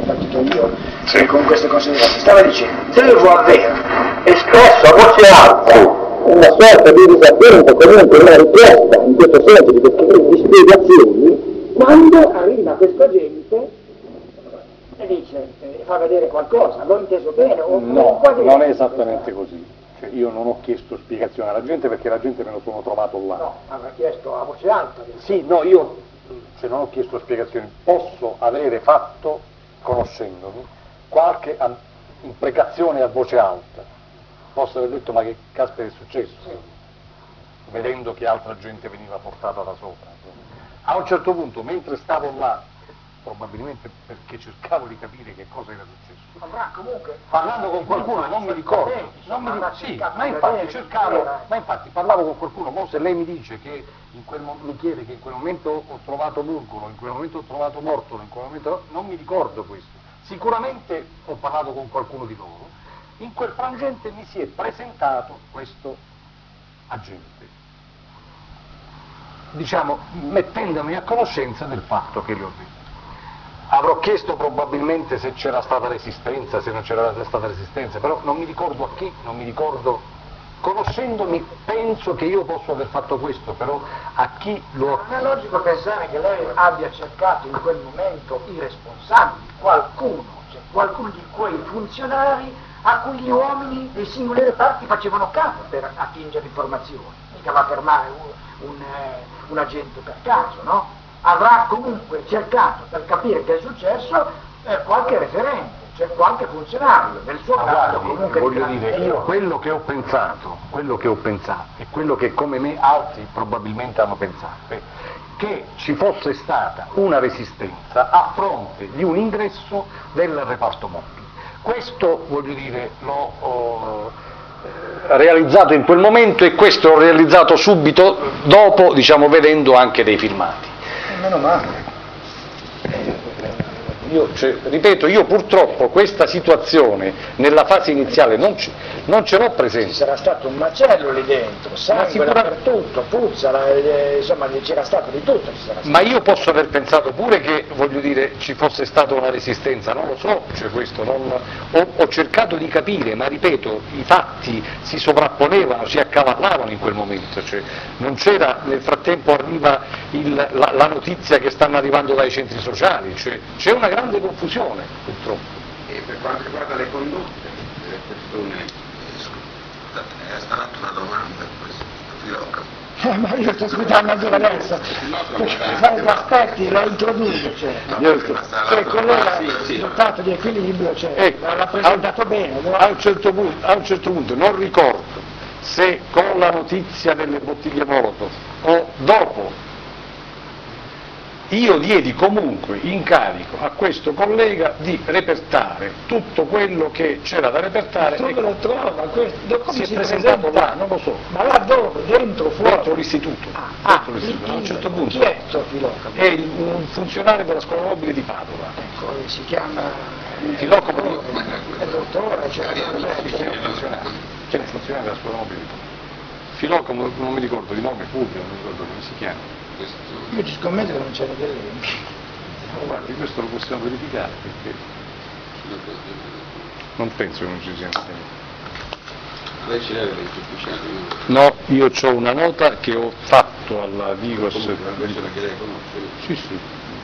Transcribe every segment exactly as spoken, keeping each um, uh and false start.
partito io, sì, con queste considerazioni. Stava dicendo, devo aver espresso a voce alta una sorta di disappunto, comunque una richiesta in questo senso di, di spiegazioni, quando arriva questa gente e dice, eh, fa vedere qualcosa, l'ho inteso bene o no, quasi non è esattamente così. Cioè, io non ho chiesto spiegazione alla gente perché la gente me lo sono trovato là. No, aveva chiesto a voce alta. Sì, no, io cioè, non ho chiesto spiegazioni, posso avere fatto, conoscendomi, qualche imprecazione a voce alta. Posso aver detto ma che caspita è successo, sì, vedendo che altra gente veniva portata da sopra. A un certo punto, mentre stavo là, probabilmente perché cercavo di capire che cosa era successo, avrà comunque parlando con qualcuno, non mi ricordo, non mi ricordo, sì, ma infatti cercavo, ma infatti parlavo con qualcuno, mo se lei mi dice che in quel mi chiede che in quel momento ho trovato Murgolo, in quel momento ho trovato Mortolo, in quel momento non mi ricordo questo. Sicuramente ho parlato con qualcuno di loro. In quel frangente mi si è presentato questo agente, diciamo, mettendomi a conoscenza del fatto che gli ho detto. Avrò chiesto probabilmente se c'era stata resistenza, se non c'era stata resistenza, però non mi ricordo a chi, non mi ricordo, conoscendomi penso che io posso aver fatto questo, però a chi lo... Non è logico pensare che lei abbia cercato in quel momento i responsabili, qualcuno, cioè qualcuno di quei funzionari a cui gli uomini dei singoli reparti facevano capo per attingere informazioni, mica va a fermare un, un, eh, un agente per caso, no? Avrà comunque cercato per capire che è successo eh, qualche referente, cioè qualche funzionario del suo caso. Comunque voglio dire, io quello che ho pensato, quello che ho pensato e quello che come me altri probabilmente hanno pensato, è che ci fosse stata una resistenza a fronte di un ingresso del reparto mobile. Questo, voglio dire, l'ho oh, eh, realizzato in quel momento e questo l'ho realizzato subito dopo, diciamo, vedendo anche dei filmati. E meno male. Io, cioè, ripeto, io purtroppo questa situazione nella fase iniziale non, c- non ce l'ho presente. Ci sarà stato un macello lì dentro, sangue sicura... dappertutto, puzza, la, eh, insomma c'era stato di tutto. Ci sarà stato. Ma io posso aver pensato pure che, voglio dire, ci fosse stata una resistenza, non lo so, cioè questo, non... ho, ho cercato di capire, ma ripeto, i fatti si sovrapponevano, si accavallavano in quel momento, cioè non c'era, nel frattempo arriva il, la, la notizia che stanno arrivando dai centri sociali, cioè c'è una grande confusione purtroppo. E per quanto riguarda le condotte delle persone, scusate, è stata una domanda a questo Filocamo. Eh, ma io sto aspettando ancora adesso, perché fare gli aspetti, la introduco, cioè, cioè collega il sì, sì. dotato di equilibrio, cioè, ecco, l'ha presentato a, bene. No? A un, certo punto, a un certo punto non ricordo se con la notizia delle bottiglie Molotov o dopo io diedi comunque incarico a questo collega di repertare tutto quello che c'era da repertare. Dove lo trova? Questo, come si è si presentato là, non lo so. Ma là dove? Dentro, fuori? Dentro l'istituto. Ah, dentro l'istituto. Chi, a un certo punto. Chi è Filocamo? È il, un funzionario della scuola mobile di Padova. Ecco, si chiama... Filocamo di... È dottore, cioè... C'è un funzionario. C'è un funzionario della scuola mobile di Padova. Filocamo, non mi ricordo di nome, Fulvio, non mi ricordo come si chiama. Io ci scommetto che non c'era delle... Guardi, questo lo possiamo verificare perché non penso che non ci siano. Lei ce l'aveva in ufficiale? No, io ho una nota che ho fatto alla Digos. Invece perché lei conosce? Sì, sì.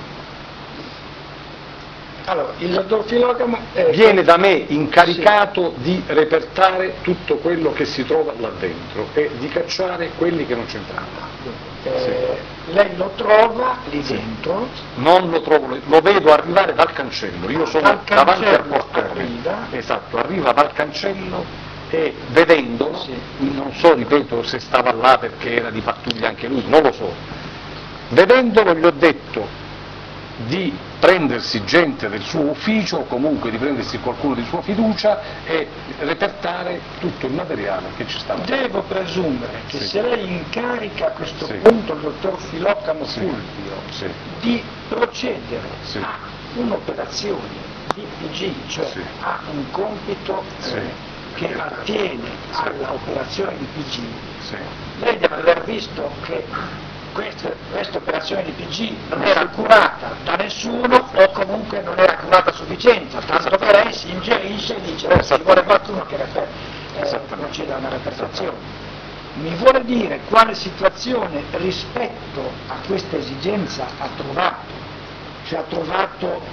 Allora, il dottor Filocamo è... viene da me incaricato sì. di repertare tutto quello che si trova là dentro e di cacciare quelli che non c'entravano. Eh, sì. Lei lo trova lì sì. dentro? Non lo trovo, lo vedo arrivare dal cancello, io sono dal davanti al portone, arriva. esatto, arriva dal cancello e vedendolo, sì. non so, ripeto, se stava là perché era di pattuglia anche lui, non lo so, vedendolo gli ho detto di prendersi gente del suo ufficio o comunque di prendersi qualcuno di sua fiducia e repertare tutto il materiale che ci stava. Devo presumere che sì. se lei incarica a questo sì. punto il dottor Filocamo sì. Fulvio sì. di procedere sì. a un'operazione di P G, cioè sì. a un compito sì. eh, che attiene sì. all'operazione di P G, sì. lei deve aver visto che questa, questa operazione di P G non era curata da nessuno o comunque non era curata a sufficienza, tanto che lei si ingerisce e dice oh, ci vuole qualcuno che reper- eh, proceda a una repertazione. Mi vuole dire quale situazione rispetto a questa esigenza ha trovato? Cioè ha trovato,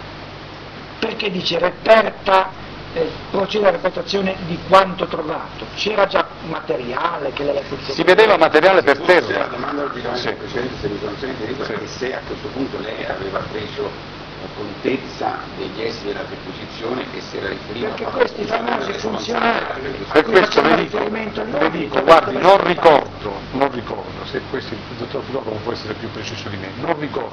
perché dice reperta, eh, procede alla repertazione di quanto trovato? C'era già materiale che lei ha potuto... Si vedeva materiale per Forse terra. la domanda logicamente Sì. precedente, se mi consente, è se a questo punto lei aveva preso contezza degli esiti della perquisizione e se la riferiva Perché a questi famosi funzionari, Per questo le dico, riferimento al le dico, guardi, non ricordo, non ricordo, se questo il dottor Filocamo può essere più preciso di me, non ricordo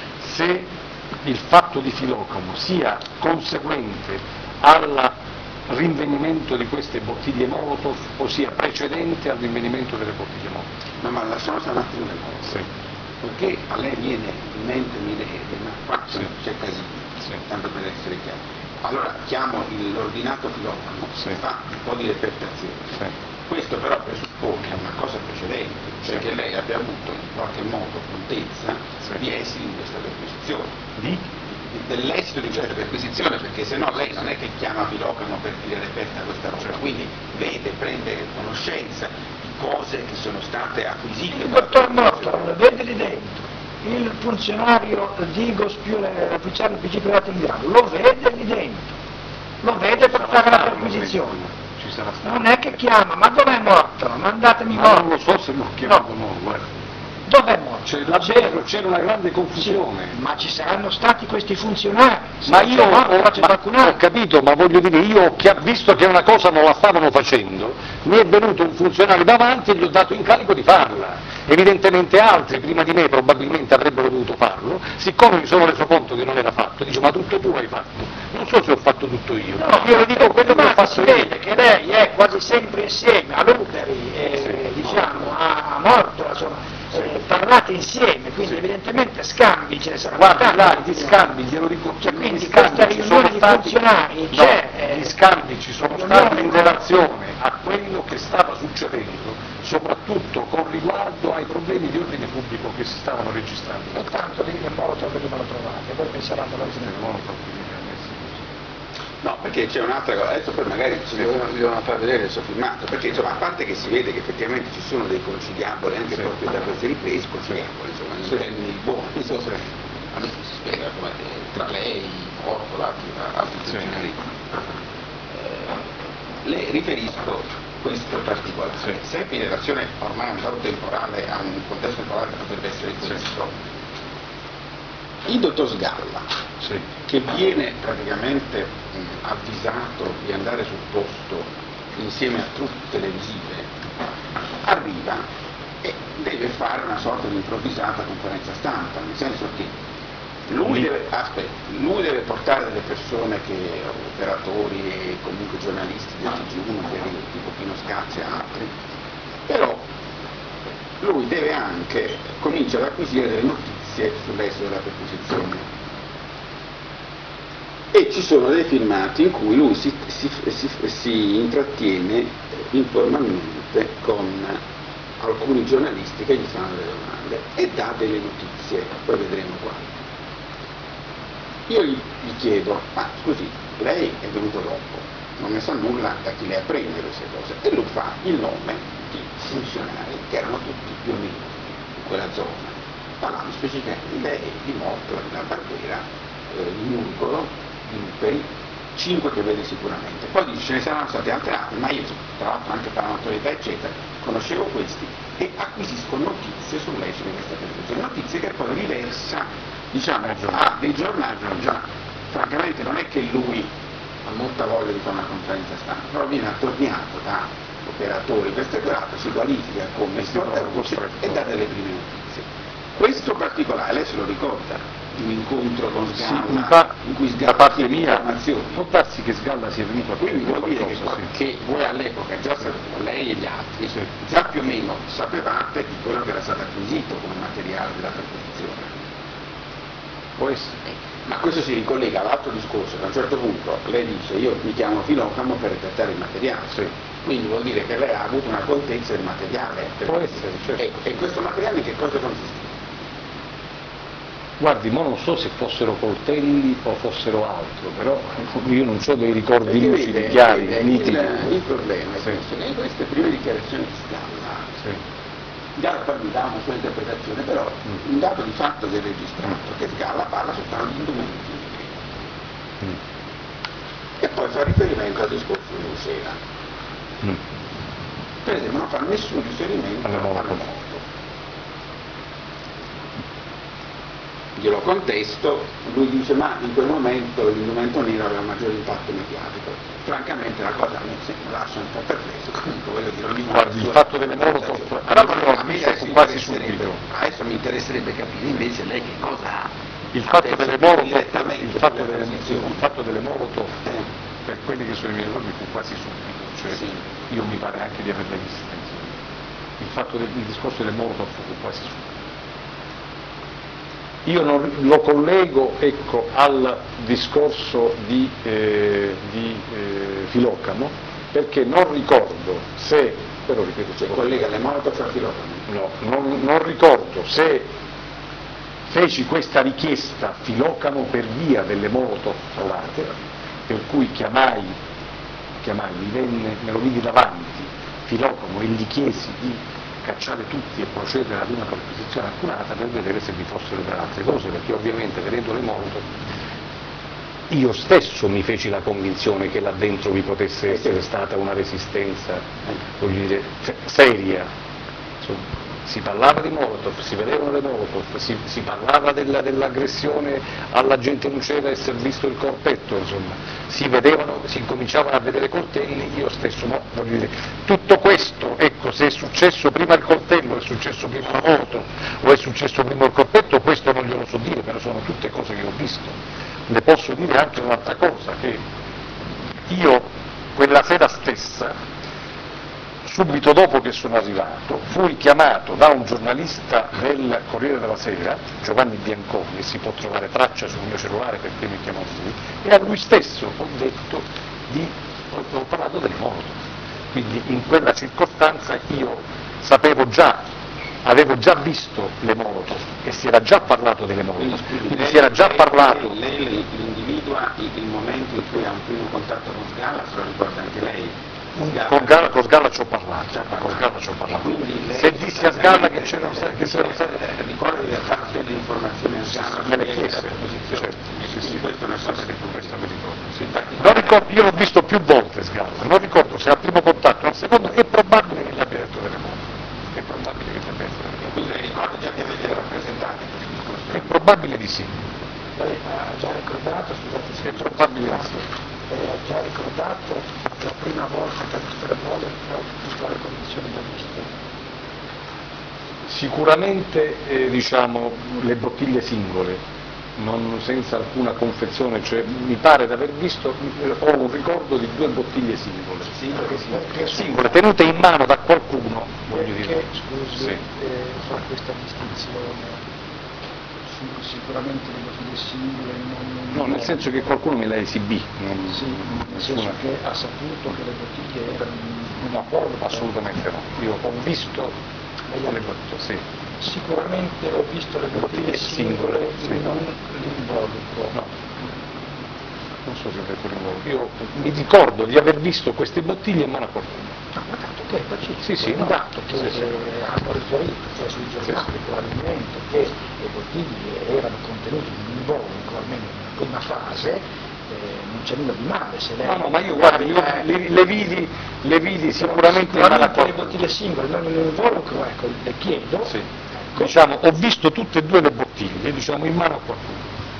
se il fatto di Filocamo sia conseguente al rinvenimento di queste bottiglie Molotov o sia precedente al rinvenimento delle bottiglie Molotov. No, ma lasciamo stare un attimo le cose. Sì. Perché a lei viene in mente, mi viene, ma qua Sì. c'è casino, Sì. tanto per essere chiaro. Allora chiamo il- l'ordinato Filocamo, Sì. fa un po' di repertazione. Sì. Questo però presuppone una cosa precedente, cioè Sì. che lei abbia avuto in qualche modo contezza Sì. di esiti di questa perquisizione. Di? Di- dell'esito di questa perquisizione, perché se no lei non è che chiama Filocamo per dire reperta questa roba, Certo. quindi vede, prende conoscenza di cose che sono state acquisite. Il dalla dottor perquisizione. Morton, vede lì dentro, il funzionario Digos più l'ufficiale P G privato in grado, lo vede lì dentro, lo vede per fare la perquisizione. Ci sarà stato. Non è che chiama, ma dov'è Morton? Mandatemi Ma non lo Morton. so se l'ho chiamato No. o no, guarda. Dov'è Morton? C'è, davvero, c'era una grande confusione. Ma ci saranno stati questi funzionari. Se Ma non io c'è Morton, ho, c'è ma- qualcun ho altro. capito, ma voglio dire, io ho chia- visto che una cosa non la stavano facendo, mi è venuto un funzionario davanti e gli ho dato incarico di farla. Evidentemente altri prima di me probabilmente avrebbero dovuto farlo, siccome mi sono reso conto che non era fatto, dice ma tutto tu hai fatto, non so se ho fatto tutto io, No, io le dico quello che ho ma fatto si io. vede che lei è quasi sempre insieme a Luteri, e, diciamo, a Morton, insomma, eh, parlate insieme, quindi Sì. evidentemente scambi ce ne saranno Guardi, tanti. là, gli scambi, glielo dico, Cioè, gli quindi scambi questa ci riunione sono di stati- funzionari no, c'è, eh, gli scambi ci sono riunione stati in con- relazione a quello che stava succedendo, soprattutto con riguardo ai problemi di ordine pubblico che si stavano registrando. soltanto lì che Molotov venivano trovate, voi pensavate alla fine. No, perché c'è un'altra cosa, adesso poi magari ci devono, devono far vedere il suo filmato, perché insomma a parte che si vede che effettivamente ci sono dei conciliaboli anche Sì. proprio da queste riprese, conciliaboli insomma, in Sì. termini buoni, insomma, allora si spiega come eh, tra lei, Ortola, altri Sì. funzionari. Eh, le riferisco questo particolare, Sì. sempre in relazione ormai a un dato temporale, a un contesto temporale che potrebbe essere questo. Il dottor Sgalla, Sì. che viene praticamente mh, avvisato di andare sul posto insieme a truppe televisive, arriva e deve fare una sorta di improvvisata conferenza stampa, nel senso che lui deve, aspetta, lui deve portare delle persone che, operatori e comunque giornalisti del T G uno, per il tipo Pino Scacci e altri, però lui deve anche cominciare ad acquisire delle notizie sull'esito della perquisizione. E ci sono dei filmati in cui lui si, si, si, si intrattiene informalmente con alcuni giornalisti che gli fanno delle domande e dà delle notizie, poi vedremo quali. Io gli, gli chiedo, ma scusi, lei è venuto dopo, non ne sa nulla da chi le apprende queste cose, e lui fa il nome di funzionari che erano tutti più o meno in quella zona, parlando specificamente di lei, di Morto, di Barbera, eh, di Murgolo, di Luperi, cinque che vede sicuramente. Poi dice ce ne saranno state altre altre, ma io tra l'altro anche per l'autorità eccetera, conoscevo questi e acquisisco notizie sull'esito di questa perquisizione, notizie che poi riversa diciamo a dei giornali, già, francamente non è che lui ha molta voglia di fare una conferenza stampa, però viene attorniato da operatori, questo e quell'altro, si qualifica come esportatore e dà delle prime notizie. Questo particolare, lei se lo ricorda, di un incontro con Sì, Sgalla, in pa- in cui da Sgalla parte chiede mia, informazioni. può darsi che Sgalla sia venuto a Quindi chiedere vuol dire che, qualcosa, sì. che voi all'epoca, già sapevate, lei e gli altri, Sì. già più o meno sapevate di quello che era stato acquisito come materiale della perquisizione. Può essere. Ma questo si ricollega all'altro discorso, che a un certo punto lei dice io mi chiamo Filocamo per repertare il materiale, Sì. quindi vuol dire che lei ha avuto una contezza del materiale. Può essere, certo. E, e questo materiale in che cosa consiste? Guardi, ma non so se fossero coltelli o fossero altro, però io non so dei ricordi lucidi, vede, chiari, vede, nitidi. Il, il problema è Sì. che in queste prime dichiarazioni di Scala, Sì. già poi mi dà una sua interpretazione, però Mm. un dato di fatto che è registrato, che Scala parla soltanto di indumenti Mm. e poi fa riferimento al discorso di Lucera. Mm. Per esempio non fa nessun riferimento Alle alla moto. moto. Glielo contesto, lui dice ma in quel momento l'indumento nero aveva un maggiore impatto mediatico. Francamente la cosa mi sembra, lascia un po' perplesso, comunque voglio dire, ognuno Guardi, il fatto delle Molotov, però a a me me adesso quasi interesserebbe- subito. adesso mi interesserebbe capire invece lei che cosa ha. Il fatto adesso delle più Molotov, direttamente il fatto sulle delle, posizioni. il fatto delle Molotov, Eh, per quelli che sono i miei ricordi fu quasi subito, cioè Sì. io mi pare anche di averle viste. insomma. Il fatto del il discorso delle Molotov fu quasi subito. Io non, lo collego ecco, al discorso di, eh, di eh, Filocamo, perché non ricordo se, però ripeto, Cioè collega le moto fra filogami. no, non, non ricordo se feci questa richiesta a Filocamo per via delle Molotov trovate, per cui chiamai, chiamai, mi venne, me lo vidi davanti, Filocamo, e gli chiesi di cacciare tutti e procedere ad una perquisizione accurata per vedere se vi fossero delle altre cose, perché ovviamente vedendo le Molotov io stesso mi feci la convinzione che là dentro vi potesse essere stata una resistenza, voglio dire, se- seria. Insomma, si parlava di Molotov, si vedevano le Molotov, si, si parlava della, dell'aggressione all'agente Lucera, essere visto il corpetto, insomma, si vedevano, si incominciavano a vedere coltelli, io stesso no, voglio dire, tutto questo, ecco, se è successo prima il coltello, è successo prima la Molotov, o è successo prima il corpetto, questo non glielo so dire, però sono tutte cose che ho visto. Le posso dire anche un'altra cosa, che io quella sera stessa, subito dopo che sono arrivato, fui chiamato da un giornalista del Corriere della Sera, Giovanni Bianconi, si può trovare traccia sul mio cellulare perché mi chiamò lui, e a lui stesso ho detto di, ho, ho parlato delle Molotov. Quindi in quella circostanza io sapevo già, avevo già visto le Molotov e si era già parlato delle Molotov, quindi lei- si era già lei- parlato. Lei, lei individua il, il momento in cui ha un primo contatto con Scala, se lo ricorda anche lei. Scala- Con Galla, con Sgalla ci ho parlato, con Sgalla ci ho parlato. Quindi lei- Se dissi a Sgalla che c'erano che c'erano state, Eh, ricorda di aver fatto delle informazioni a Scala me le sulle chiese, posizioni. certo, sì, sì, Questa è una cosa che tu questo mi ricordo, sì. Infatti- Non ricordo, io l'ho visto più volte Sgalla, non ricordo se al primo contatto o al secondo, è probabile che gli abbia detto delle cose, è probabile che gli abbia detto delle cose, Quindi lei ricorda già di averle rappresentate questi discorsi. è probabile di sì, Lei ha già ricordato, scusate se è probabile di sì. lei ha già ricordato la prima volta che ha visto le Molotov, in quale condizioni l'ha visto? Sicuramente eh, diciamo, le bottiglie singole, non senza alcuna confezione, cioè, mi pare di aver visto, eh, ho un ricordo di due bottiglie singole, Perché, perché, singole, tenute in mano da qualcuno, voglio perché dire. scusi, Sì. eh, fa questa distinzione su sicuramente le bottiglie singole, non, No, nel senso che qualcuno me la esibì, non, sì, nel nessuna- senso che ha saputo che le bottiglie erano in una no, forma. assolutamente no, io ho visto Lei ha le detto, bottiglie, sì. Sicuramente ho visto le bottiglie Bottiglie singole, singole, sì. non l'involucro. No, non so se ho detto l'involucro, io mi ricordo di aver visto queste bottiglie in mano a qualcuno. No, ma tanto che è pacifico, Sì, sì, è un no. dato che Sì, sì. eh, hanno riferito, cioè sui giornali Sì, sì. probabilmente, che le bottiglie erano contenute in un involucro, almeno in una prima fase, eh, non c'è nulla di male se lei... No, no, ma io guarda, io Eh, le, le vidi, le vidi sicuramente in mano a sicuramente le qualcuno. bottiglie singole, non in un involucro, ecco, le chiedo. Sì. ecco. Diciamo, ho visto tutte e due le bottiglie, diciamo, in mano a qualcuno.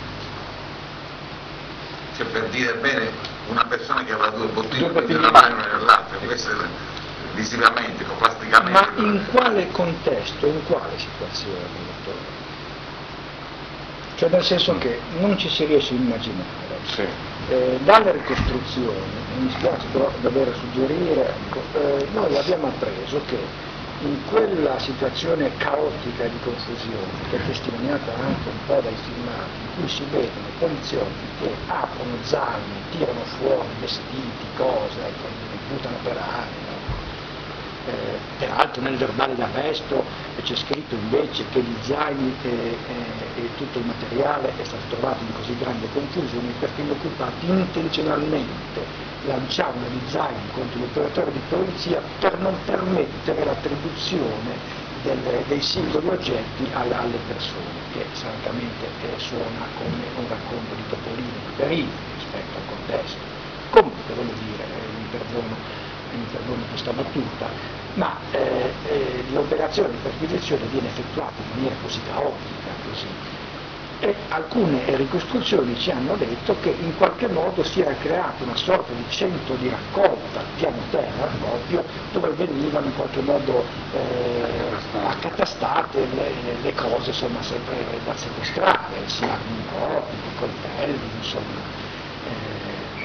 Cioè per dire bene una persona che avrà due bottiglie, Due bottiglie una in mano mano. e nell'altra, questo è visivamente, plasticamente. Ma in quale contesto, in quale situazione, dottore? Cioè nel senso che non ci si riesce a immaginare. Sì. Eh, dalle ricostruzioni, mi spiace però dover suggerire, ecco, eh, noi abbiamo appreso che in quella situazione caotica di confusione, che è testimoniata anche un po' dai filmati, in cui si vedono poliziotti che aprono zaini, tirano fuori vestiti, cose, ecco, li buttano per aria, no? Eh, peraltro nel verbale d'arresto c'è scritto invece che gli zaini e, e, e tutto il materiale è stato trovato in così grande confusione perché gli occupati intenzionalmente lanciavano gli zaini contro l'operatore di polizia per non permettere l'attribuzione delle, dei singoli oggetti alle, alle persone, che francamente eh, suona come un racconto di Topolino Paperini rispetto al contesto. Comunque, voglio dire, eh, mi perdono, mi perdono questa battuta, ma eh, eh, l'operazione di perquisizione viene effettuata in maniera così caotica, così. E alcune ricostruzioni ci hanno detto che in qualche modo si era creata una sorta di centro di raccolta al piano terra proprio, dove venivano in qualche modo eh, accatastate le, le cose insomma sempre da sequestrare, sia armi proprie, coltelli, insomma. Eh,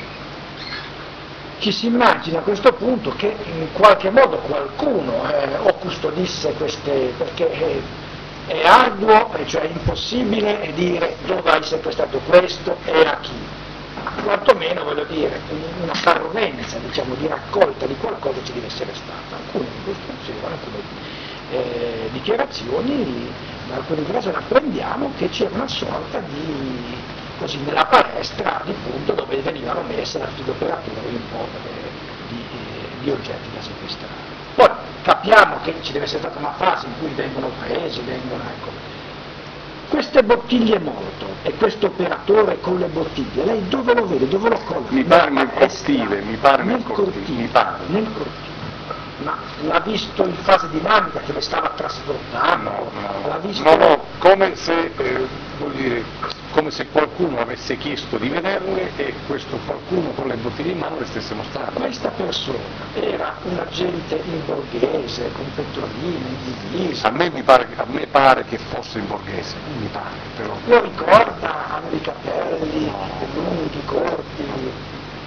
ci si immagina a questo punto che in qualche modo qualcuno eh, o custodisse queste, perché eh, è arduo, cioè è impossibile dire dove hai sequestrato questo e a chi. Quantomeno, voglio dire, una parvenza diciamo, di raccolta di qualcosa ci deve essere stata. Alcune ricostruzioni, alcune eh, dichiarazioni, da alcune dichiarazioni apprendiamo che c'era una sorta di, così, nella palestra di punto dove venivano messe tutti gli operatori un po' di, di oggetti da sequestrare. Poi capiamo che ci deve essere stata una fase in cui vengono presi, vengono, ecco. Queste bottiglie molto e questo operatore con le bottiglie, lei dove lo vede, dove lo colla? Mi pare nel cortile, mi pare nel cortile, mi pare. Nel cortile. Ma l'ha visto in fase dinamica che le stava trasportando? No, no, l'ha visto... no, no, come se, eh, vuol dire, come se qualcuno avesse chiesto di vederle e questo qualcuno con le bottiglie in mano le stesse mostrando. Questa persona era un agente in borghese, con pettorine, in divisa. A me, mi pare, a me pare che fosse in borghese, mi pare, però. Lo ricorda, hanno i capelli, lunghi, corti.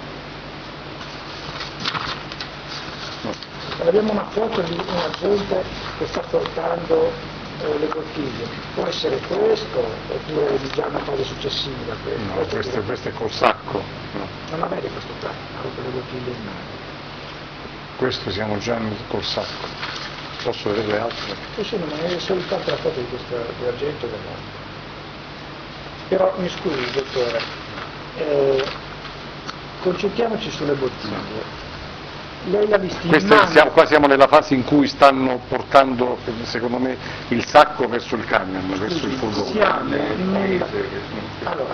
Abbiamo una foto di un agente che sta portando eh, le bottiglie, può essere questo oppure di già una fase successiva. No, questo, questo, questo è col sacco. No. Non la vede questo qua, con le bottiglie in mano. Questo siamo già col sacco. Posso vedere le altre? Sì, sì, ma è soltanto la foto di questo agente dell'altro. Però mi scusi, dottore, eh, concentriamoci sulle bottiglie. Lei l'ha vista in mano? Siamo, qua siamo nella fase in cui stanno portando, secondo me, il sacco verso il camion, verso il furgone. Siamo in... Allora,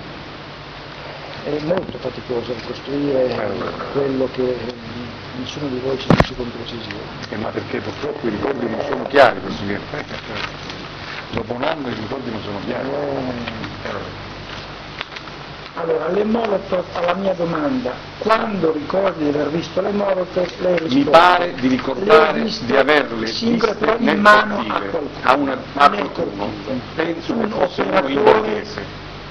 è molto faticoso ricostruire allora. quello che nessuno di voi ci dice con precisione. Eh, ma perché purtroppo i ricordi non sono chiari, Presidente. Dopo un anno i ricordi non sono chiari. Eh. Allora, le Molotov, alla mia domanda, quando ricordi di aver visto le Molotov, lei risponde... Mi pare di ricordare di averle viste viste in nel mano cortile, a qualcuno. a, una, a Nel qualcuno. cortile. Penso Un che fosse uno in operatore- borghese.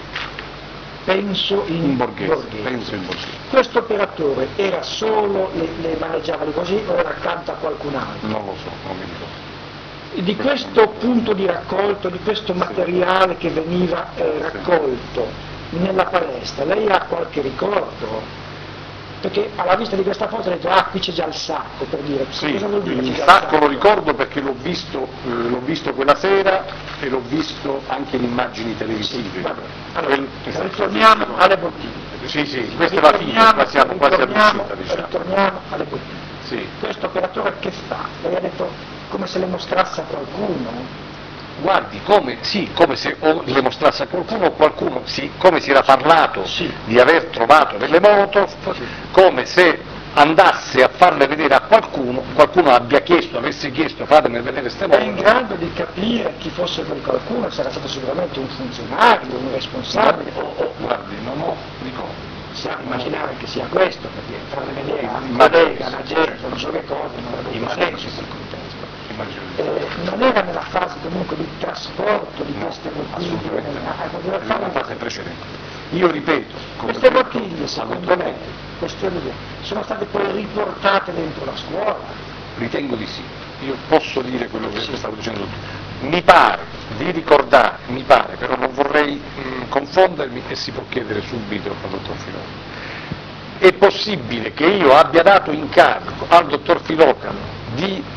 Penso in, In borghese, borghese. penso in borghese. Questo operatore era solo, le, le maneggiava lì così o era accanto a qualcun altro? Non lo so, non mi ricordo. Di questo punto di raccolto, di questo materiale che veniva eh, raccolto nella palestra, lei ha qualche ricordo? Perché alla vista di questa foto ha detto, ah, qui c'è già il sacco, per dire, Sì, cosa vuol dire? il c'è già sacco lo ricordo perché l'ho visto, eh, l'ho visto quella sera e l'ho visto anche in immagini televisive. Vabbè. Allora, Quel- esatto. ritorniamo alle bottiglie. Sì, sì, questa è la fine, qua siamo quasi ritorniamo, all'uscita, diciamo. ritorniamo alle bottiglie. Sì. Questo operatore che fa? Lei ha detto come se le mostrasse a qualcuno? Guardi, come, sì, come se o le mostrasse a qualcuno o qualcuno, sì, come si era parlato Sì. di aver trovato delle Molotov, Sì. come se andasse a farle vedere a qualcuno, qualcuno abbia chiesto, avesse chiesto fatemi vedere queste È in Molotov. grado di capire chi fosse quel qualcuno, sarà stato sicuramente un funzionario, un responsabile, o, o Guardi, non ho ricordo. possiamo immaginare che sia questo, perché farle vedere a un Immagino collega, sì, un agente, certo. non so che cosa, non avrebbe Immagino senso sì. quel contesto. Immagino. Eh, non era nella fase comunque di trasporto di No, queste bottiglie, assolutamente no. eh, poteva Era una farlo- fase precedente. Io ripeto, come Queste ho detto, bottiglie, secondo dottor lei, queste bottiglie, sono state poi riportate dentro la scuola? Ritengo di sì. Io posso dire quello che stavo dicendo tu. Mi pare di ricordare, mi pare, però non vorrei mh, confondermi e si può chiedere subito al dottor Filocano. È possibile che io abbia dato incarico al dottor Filocano di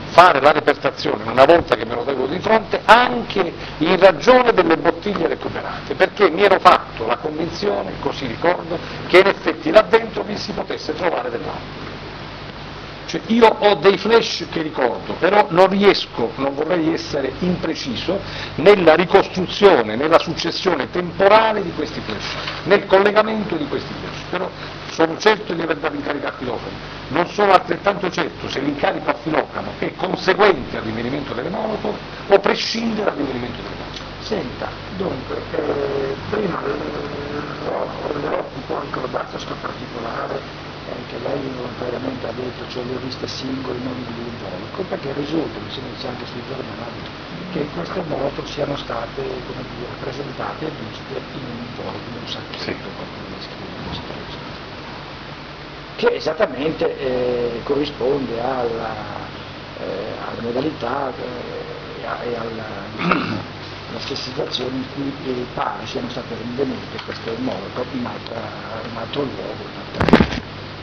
fare la repertazione una volta che me lo vedo di fronte anche in ragione delle bottiglie recuperate, perché mi ero fatto la convinzione, così ricordo, che in effetti là dentro vi si potesse trovare dell'altro. Cioè, io ho dei flash che ricordo, però non riesco, non vorrei essere impreciso nella ricostruzione, nella successione temporale di questi flash, nel collegamento di questi flash, però sono certo di aver dato incarico a Filocamo, non sono altrettanto certo se l'incarico a Filocamo è conseguente al rinvenimento delle Molotov o prescinde dal rinvenimento delle Molotov. Senta, dunque, eh, prima volevo un po' ricordare questo particolare che lei volontariamente ha detto, cioè le liste singole, non individuali, perché risulta, mi sembra sia anche sui giornali, che queste moto siano state, come dire, presentate e viste in un involucro, in un sacchetto, come scrive, che esattamente eh, corrisponde alla, eh, alle modalità eh, e alla, alla stessa situazione in cui eh, pare siano state rinvenute queste moto in, altra, in altro luogo, in altra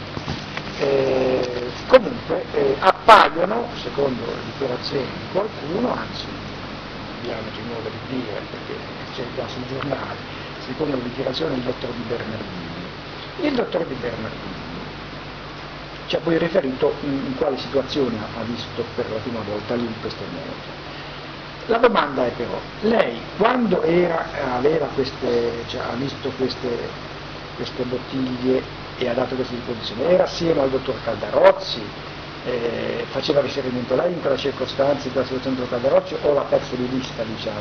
Eh, comunque eh, appaiono, secondo le dichiarazioni di qualcuno, anzi abbiamo di nuovo di dire perché c'è già sui giornali, secondo le dichiarazioni del dottor Di Bernardini. Il dottor Di Bernardini ci ha poi riferito in, in quale situazione ha visto per la prima volta lui queste moto. La domanda è però, lei quando era, aveva queste, cioè, ha visto queste, queste bottiglie e ha dato questa disposizione, era assieme al dottor Caldarozzi, eh, faceva riferimento lei in quella circostanza, in quella situazione del dottor Caldarozzi, o l'ha perso di vista, diciamo,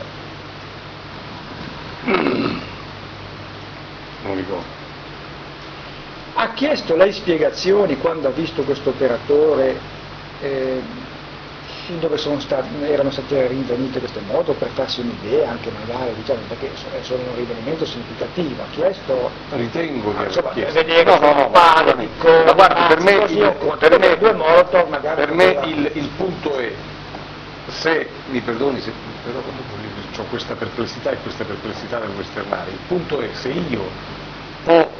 nel... Non ricordo. Ha chiesto lei spiegazioni quando ha visto questo operatore eh, su dove sono stati, erano state rinvenute queste moto, per farsi un'idea anche magari, diciamo, perché sono un rinvenimento significativo. Ha chiesto, ritengo di insomma, aver chiesto. vedere No, no, no, pane, di cose, ma guardi, per me, così, il, per me, due moto, magari per me poteva... il, il punto è, se mi perdoni, se, però ho questa perplessità e questa perplessità devo esternare, il punto è se io ho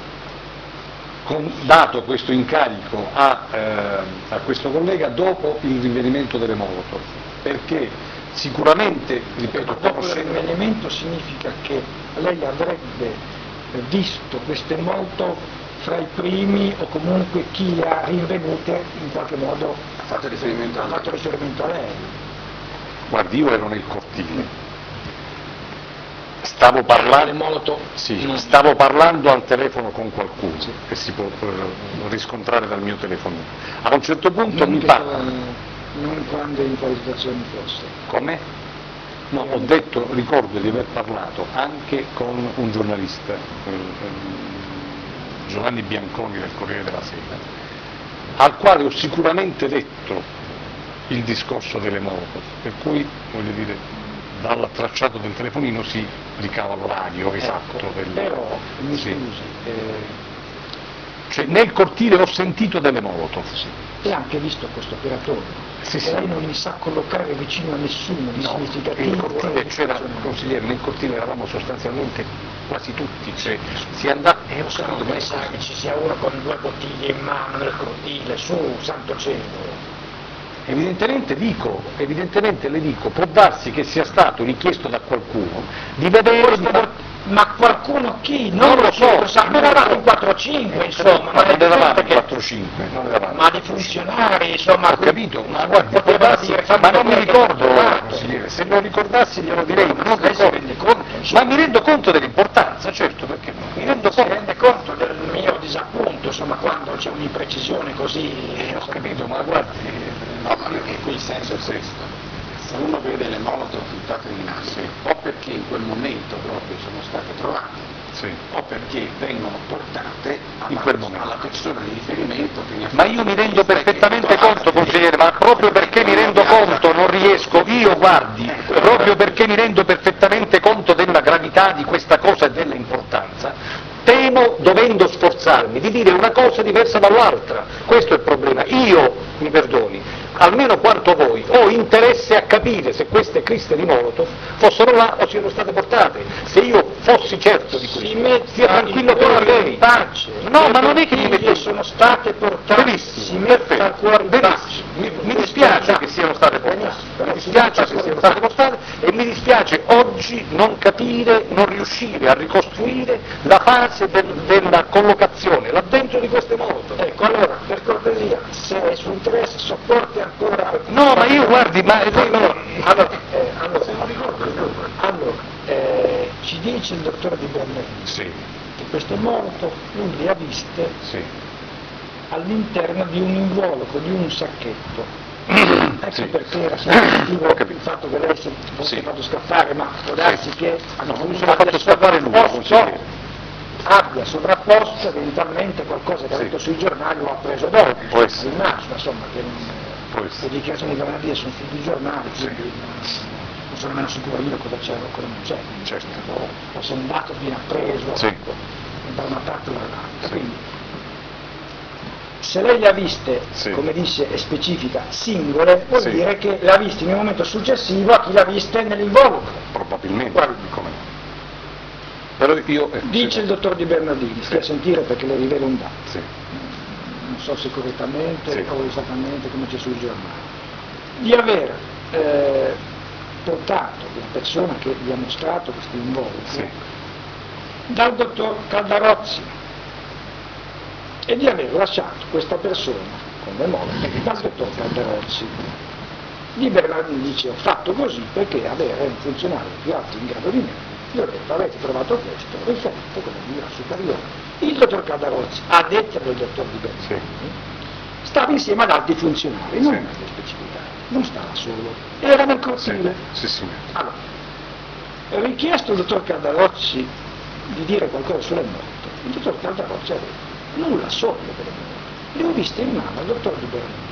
dato questo incarico a, eh, a questo collega dopo il rinvenimento delle Molotov, perché sicuramente, ripeto, dopo il rinvenimento significa che lei avrebbe visto queste moto fra i primi o comunque chi le ha rinvenute in qualche modo Ha fatto riferimento ha a fatto riferimento a lei. Guardi, io ero nel cortile. Stavo parlando, sì, stavo parlando al telefono con qualcuno, che si può eh, riscontrare dal mio telefono. A un certo punto non mi che parla. Non quando in quali situazioni fosse. Come? No, ho detto, ricordo di aver parlato anche con un giornalista, eh, Giovanni Bianconi del Corriere della Sera, al quale ho sicuramente detto il discorso delle moto, per cui, voglio dire, dal tracciato del telefonino si ricava l'orario esatto ecco, del... Però, mi sì. scusi, eh... cioè, nel cortile ho sentito delle Molotov. Sì. E anche visto questo operatore, sì, e sì. lei non mi sa collocare vicino a nessuno di No, significativo. il cortile c'era, consigliere, nel cortile eravamo sostanzialmente quasi tutti, cioè si andava... E ho capito, ma sa che ci sia uno con due bottiglie in mano nel cortile, su, santo cielo. Evidentemente dico, evidentemente le dico, può darsi che sia stato richiesto da qualcuno di vedere... Ma, ma qualcuno chi? Non, non lo so, non eravamo in quattro cinque, insomma, ma non eravamo in che... quattro cinque, non eravamo. Ma di funzionari, insomma... Ho capito, ma guardi, può darsi, ma non mi ricordo, consigliere, se lo ricordassi glielo direi, non ricordo, ma mi rendo conto dell'importanza, certo, perché no, mi rendo conto. Si rende conto del mio disappunto, insomma, quando c'è un'imprecisione così... Ho capito, ma guardi... No, ma perché qui il senso è questo. Se uno vede le molotov buttate in asse, o perché in quel momento proprio sono state trovate, sì. o perché vengono portate alla, in quel momento. alla persona di riferimento che ne ha Ma fatto io mi rendo richiesta perfettamente e che conto, consigliere, ma proprio perché mi rendo conto non riesco, io guardi, proprio perché mi rendo perfettamente conto della gravità di questa cosa e dell'importanza, temo, dovendo sforzarmi, di dire una cosa diversa dall'altra. Questo è il problema. Io, mi perdoni, almeno quanto voi, ho interesse a capire se queste criste di Molotov fossero là o siano state portate. Se io fossi certo di questo, si metta sia tranquillo con la lei. in pace. No, ma non è che mi metto... sono state portate, Benissimo, si metta perfetto, il cuore in benissimo. pace. Mi, mi dispiace che siano state portate, mi dispiace che siano state portate e mi dispiace oggi non capire, non riuscire a ricostruire la fase del, della collocazione là dentro di queste moto. Ecco, allora, per cortesia, se è su interesse, sopporti ancora... No, ma io guardi, ma... Allora, allora, eh, allora, allora eh, ci dice il dottor Di Bernardini Sì, che queste Molotov lui le ha viste sì. all'interno di un involucro, di un sacchetto. Ecco Sì. perché era significativo Ho capito. il fatto che lei si fosse Sì. fatto scappare, ma può darsi Sì. che No, non mi abbia sono fatto scappare lui, sovrapposto- consigliere. abbia sovrapposto eventualmente qualcosa che ha Sì. letto sui giornali o ha preso dopo, Può essere. immagino, insomma, che Può non, essere. le dichiarazioni di Bernardini sono sui giornali, quindi non, non sono nemmeno sicuro io cosa c'è o cosa non c'è. Certo. O, o se un dato viene appreso Sì. da una parte o dall'altra. Sì. Quindi, se lei le ha viste, Sì. come dice, è specifica, singole, vuol Sì. dire che le ha viste in un momento successivo a chi l'ha viste nell'involucro. Probabilmente, Guarda. come no. Però io... eh, Dice il dottor Di Bernardini, stia a sentire perché le rivelo un dato, Sì, non so se correttamente Sì. o esattamente come c'è sui giornali, di aver eh, portato la persona che gli ha mostrato questo involucro sì, dal dottor Caldarozzi e di aver lasciato questa persona con le Molotov dal dottor Caldarozzi. Di Bernardini dice ho fatto così perché avere un funzionario più alto in grado di me, gli ho detto avete trovato questo, riferite con la mira superiore. Il dottor Caldarozzi, a detta del dottor Di Bernardini, stava insieme ad altri funzionari, non Sì. è specificato, non stava solo, era nel cortile. sì, sì. Allora, richiesto al dottor Caldarozzi di dire qualcosa sulle morte, il dottor Caldarozzi ha detto nulla so io delle morte, le ho viste in mano al dottor Di Bernardini.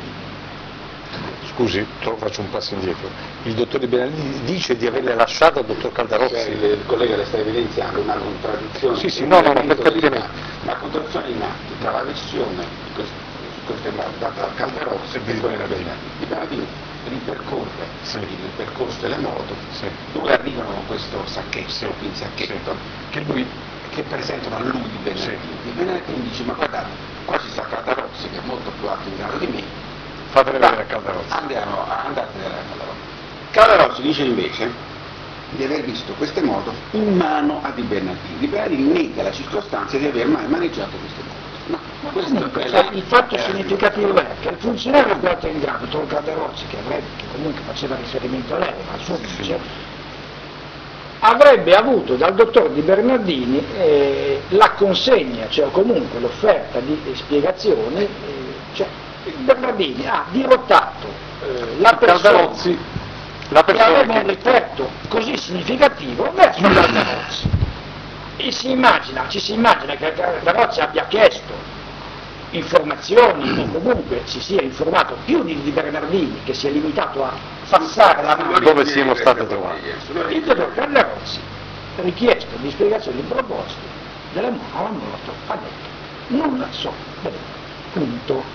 Scusi, to- faccio un passo indietro. Il dottor Di Bernardini dice di averle lasciato al dottor Cioè, Caldarozzi. il, il collega le sta evidenziando una contraddizione. Sì, sì, no, no, no, per capire meglio. La contraddizione in atto tra la versione di queste, su queste morti data dal Caldarozzi E e di quella di Bernardini. Bernardini. Di Bernardini ripercorre Sì. il percorso delle moto, Sì. dove arrivano con questo sacchetto, Sì. il sacchetto, Sì. che lui che presentano a lui di Bernardini. Sì. Di Bernardini dice ma guardate, qua ci sta Caldarozzi che è molto più alto in grado di me. Fatele Va, vedere a Caldarozzi. Andiamo, andate a vedere a Caldarozzi. Caldarozzi dice invece di aver visto queste moto in mano a Di Bernardini. Di Bernardini nega la circostanza di aver mai maneggiato queste moto. No, Ma questo comunque, è cioè, la- il fatto è la- significativo è che il funzionario più alto in grado, dottor Caldarozzi, che, avrebbe, che comunque faceva riferimento a lei, ma al suo vice, avrebbe avuto dal dottor Di Bernardini eh, la consegna, cioè comunque l'offerta di eh, spiegazioni, eh, cioè Bernardini ha dirottato eh, la persona Caldarozzi, la che persona aveva un che... riferto così significativo verso Caldarozzi. E si immagina, ci si immagina che Caldarozzi abbia chiesto informazioni o comunque si sia informato più di, di Bernardini, che si è limitato a passare la mano. Dove siano state trovate. Il dottor Caldarozzi, richiesto di spiegazioni in proposito della alla morte, ha detto nulla so, bene, punto.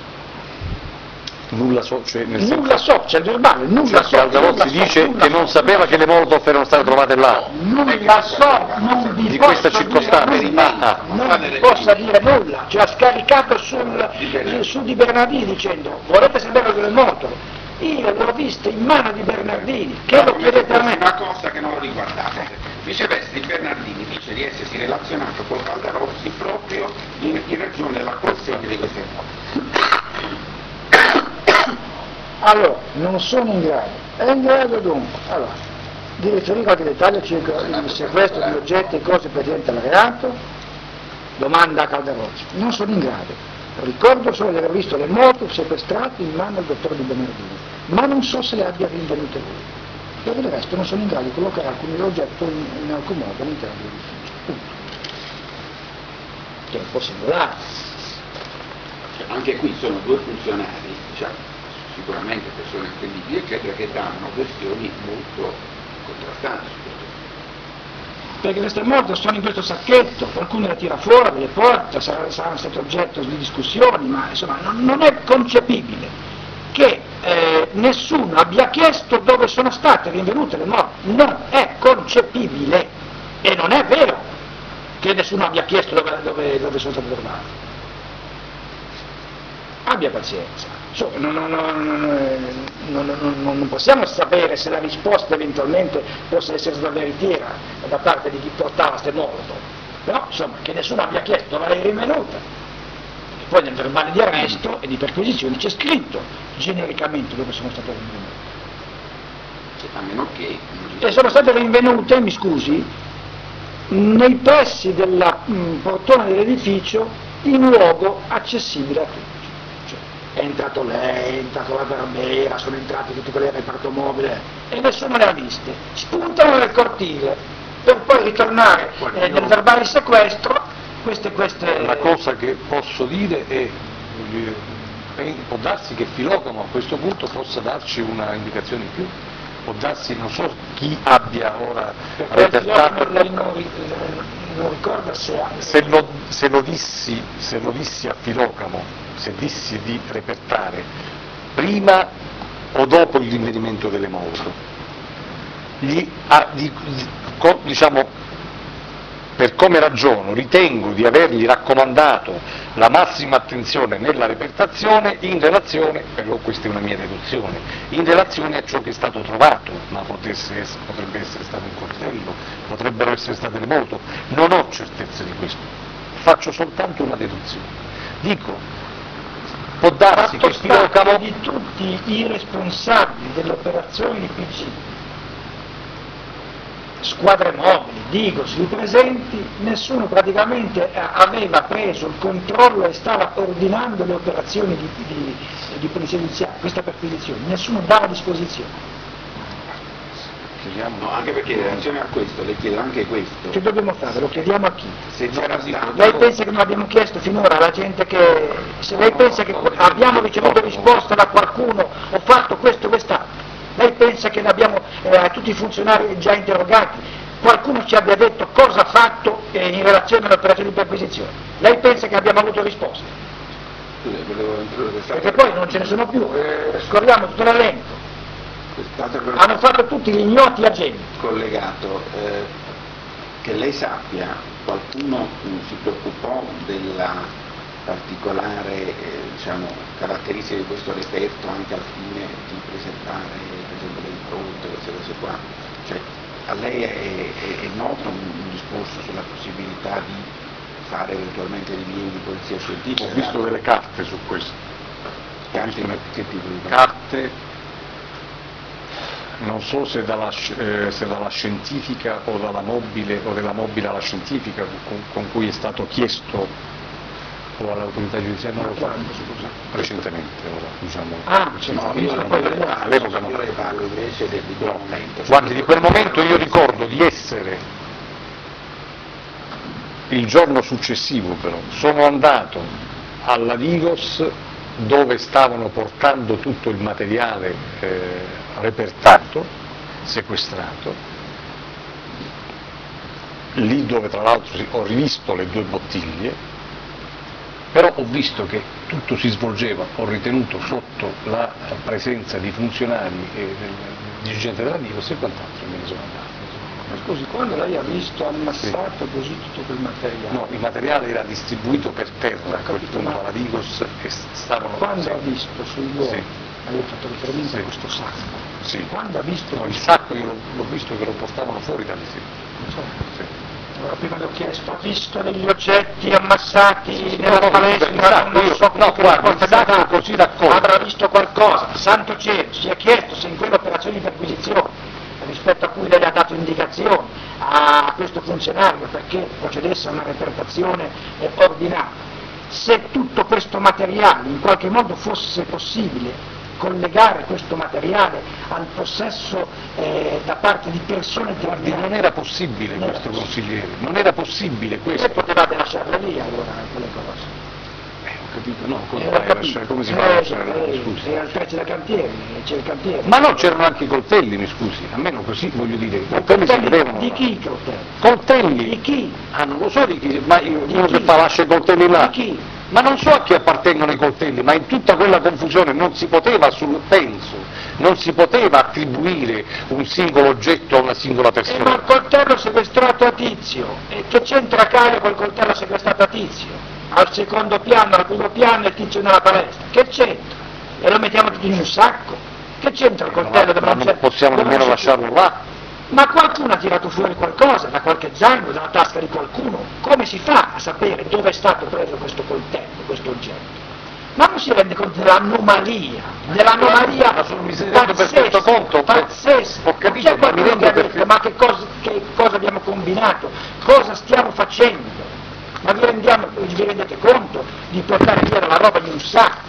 Nulla so, cioè nel senso... Nulla so, c'è il verbale, nulla Cioè, so. Caldarozzi nulla so, dice nulla che so, non sapeva che le Molotov erano state trovate là. nulla so, non vi Di posso questa dire circostanza. nulla, Ah, ah. non vi possa dire nulla, cioè ha scaricato sul, su di Bernardini dicendo volete sapere delle moto? Io l'ho vista in mano di Bernardini, che lo chiedete a Una me? cosa che non lo riguardate. Viceversa di Bernardini dice di essersi relazionato con Caldarozzi proprio in, in ragione della consegna di queste moto. Allora, non sono in grado, è in grado dunque, allora, di riferire qualche dettaglio circa il sequestro di oggetti e cose pertinenti al reato? Domanda a Caldarozzi, non sono in grado, ricordo solo di aver visto le moto sequestrate in mano al dottor Di Bernardini, ma non so se le abbia rinvenute lui. Per il resto non sono in grado di collocare alcun oggetto in, in alcun modo all'interno dell'edificio, punto. Che è un po' singolare. Cioè, anche qui sono due funzionari, diciamo, sicuramente persone attendibili, eccetera, che danno versioni molto contrastanti su questo. perché queste morte sono in questo sacchetto, qualcuno le tira fuori, le porta, saranno, saranno state oggetto di discussioni, ma insomma non, non è concepibile che eh, nessuno abbia chiesto dove sono state rinvenute le morti, non è concepibile, e non è vero che nessuno abbia chiesto dove, dove, dove sono state trovate. Abbia pazienza, so, non, non, non, non, non possiamo sapere se la risposta eventualmente possa essere stata veritiera da parte di chi portava ste morto, però insomma che nessuno abbia chiesto dove l'hai rinvenuta. E poi nel verbale di arresto e di perquisizione c'è scritto genericamente dove sono state rinvenute. A meno che... E sono state rinvenute, mi scusi, nei pressi del portone dell'edificio in luogo accessibile a tutti. È entrato lei, è entrato la Barbera, sono entrati tutti quelli del reparto mobile e nessuno le ha viste. Spuntano nel cortile per poi ritornare eh, nel verbale di sequestro. Queste, queste... La cosa che posso dire è, eh, può darsi che Filocamo a questo punto possa darci una indicazione in più, può darsi, non so chi abbia ora repertato, lei non, non ricorda se ha... Se lo, se lo dissi, se lo dissi a Filocamo, se dissi di repertare prima o dopo il rinvenimento delle morti, gli, ah, di, diciamo, per come ragiono, ritengo di avergli raccomandato la massima attenzione nella repertazione in relazione, però questa è una mia deduzione, in relazione a ciò che è stato trovato, ma potesse essere, potrebbe essere stato un coltello, potrebbero essere state le moto, non ho certezza di questo, faccio soltanto una deduzione. Dico, può darsi che Filocamo di tutti i responsabili delle operazioni di P C, squadre mobili, dico, sui presenti, nessuno praticamente aveva preso il controllo e stava ordinando le operazioni di, di, di polizia giudiziaria, questa perquisizione, nessuno dava disposizione. No, anche perché in relazione a questo, le chiedo anche questo. Che dobbiamo fare? Lo chiediamo a chi? Se c'era stato... Lei pensa che non abbiamo chiesto finora alla gente che... Se lei pensa che abbiamo ricevuto risposta da qualcuno, ho fatto questo e quest'altro, lei pensa che ne abbiamo eh, tutti i funzionari già interrogati, qualcuno ci abbia detto cosa ha fatto eh, in relazione alle operazioni di perquisizione? Lei pensa che abbiamo avuto risposte? Scusa, volevo introdurre... Perché poi non ce ne sono più, eh, scorriamo tutto l'elenco. Hanno fatto tutti gli ignoti agenti. Collegato, eh, che lei sappia, qualcuno mh, si preoccupò della particolare eh, diciamo, caratteristica di questo reperto anche al fine di presentare per esempio le impronte, queste cose qua. Cioè, a lei è, è, è noto un, un discorso sulla possibilità di fare eventualmente rilievi di polizia scientifica? Ho visto delle carte su questo. Carte, che tipo di carte? Non so se dalla, eh, se dalla scientifica o dalla mobile o dalla mobile alla scientifica con, con cui è stato chiesto o all'autorità giudiziaria, non lo so, recentemente, ora, diciamo. Ah, cioè, no, io non all'epoca non le parlo invece del di quel momento. Guardi, di quel momento io ricordo di essere il giorno successivo però, sono andato alla Digos dove stavano portando tutto il materiale eh, repertato, sequestrato, lì dove tra l'altro ho rivisto le due bottiglie, però ho visto che tutto si svolgeva, ho ritenuto, sotto la presenza di funzionari e del dirigente della Digos e quant'altro, me ne sono andato. Ma scusi, quando lei ha visto ammassato sì. così tutto quel materiale? No, il materiale era distribuito per terra a quel punto alla Digos e stavano... Quando sì. ha visto sul luogo, sì. avevo fatto riferimento sì. a questo sacco, sì. quando ha visto... No, il sacco io l'ho, l'ho visto che lo portavano fuori dall'istituto. Sì. Allora prima le ho chiesto, ha visto degli oggetti ammassati sì, nella no, palestra, non io, so no, guarda, il sacco così d'accordo. Avrà visto qualcosa, santo cielo, si è chiesto se in quell'operazione di perquisizione rispetto a cui lei ha dato indicazioni a questo funzionario perché procedesse a una repertazione eh, ordinata, se tutto questo materiale in qualche modo fosse possibile collegare questo materiale al possesso eh, da parte di persone Guardi, non era possibile non questo era consigliere, non era possibile questo. E potevate lasciarle lì allora quelle cose. Eh, capito? No, come Eh, fai a capito. lasciare, come si Eh, fa a lasciare l'arma, eh, scusi? eh, al pezzo da cantiere, c'è il cantiere. Ma no, c'erano anche i coltelli, mi scusi, almeno così voglio dire, i coltelli si vedevano. Di chi i coltelli? Coltelli? Di chi? Ah, non lo so di chi, ma io- Di uno chi? che fa lascia i coltelli là. Di chi? Ma non so a chi appartengono i coltelli, ma in tutta quella confusione non si poteva, sul penso, non si poteva attribuire un singolo oggetto a una singola Eh, ma persona. il coltello sequestrato a Tizio, e che c'entra Caio col coltello sequestrato a Tizio? Al secondo piano, al primo piano e Tizio nella palestra, che c'entra? E lo mettiamo tutti in un sacco? Che c'entra il coltello? Ma non possiamo nemmeno lasciarlo là. Ma qualcuno ha tirato fuori qualcosa da qualche zaino, dalla tasca di qualcuno? Come si fa a sapere dove è stato preso questo coltello, questo oggetto? Ma non si rende conto dell'anomalia, dell'anomalia Ma mi si rende perfetto conto? pazzesca. Ho capito, C'è ma mi qualcuno rendo che ha detto, perfetto- ma che cosa, che cosa abbiamo combinato? Cosa stiamo facendo? Ma vi, rendiamo, vi rendete conto di portare via la roba in un sacco?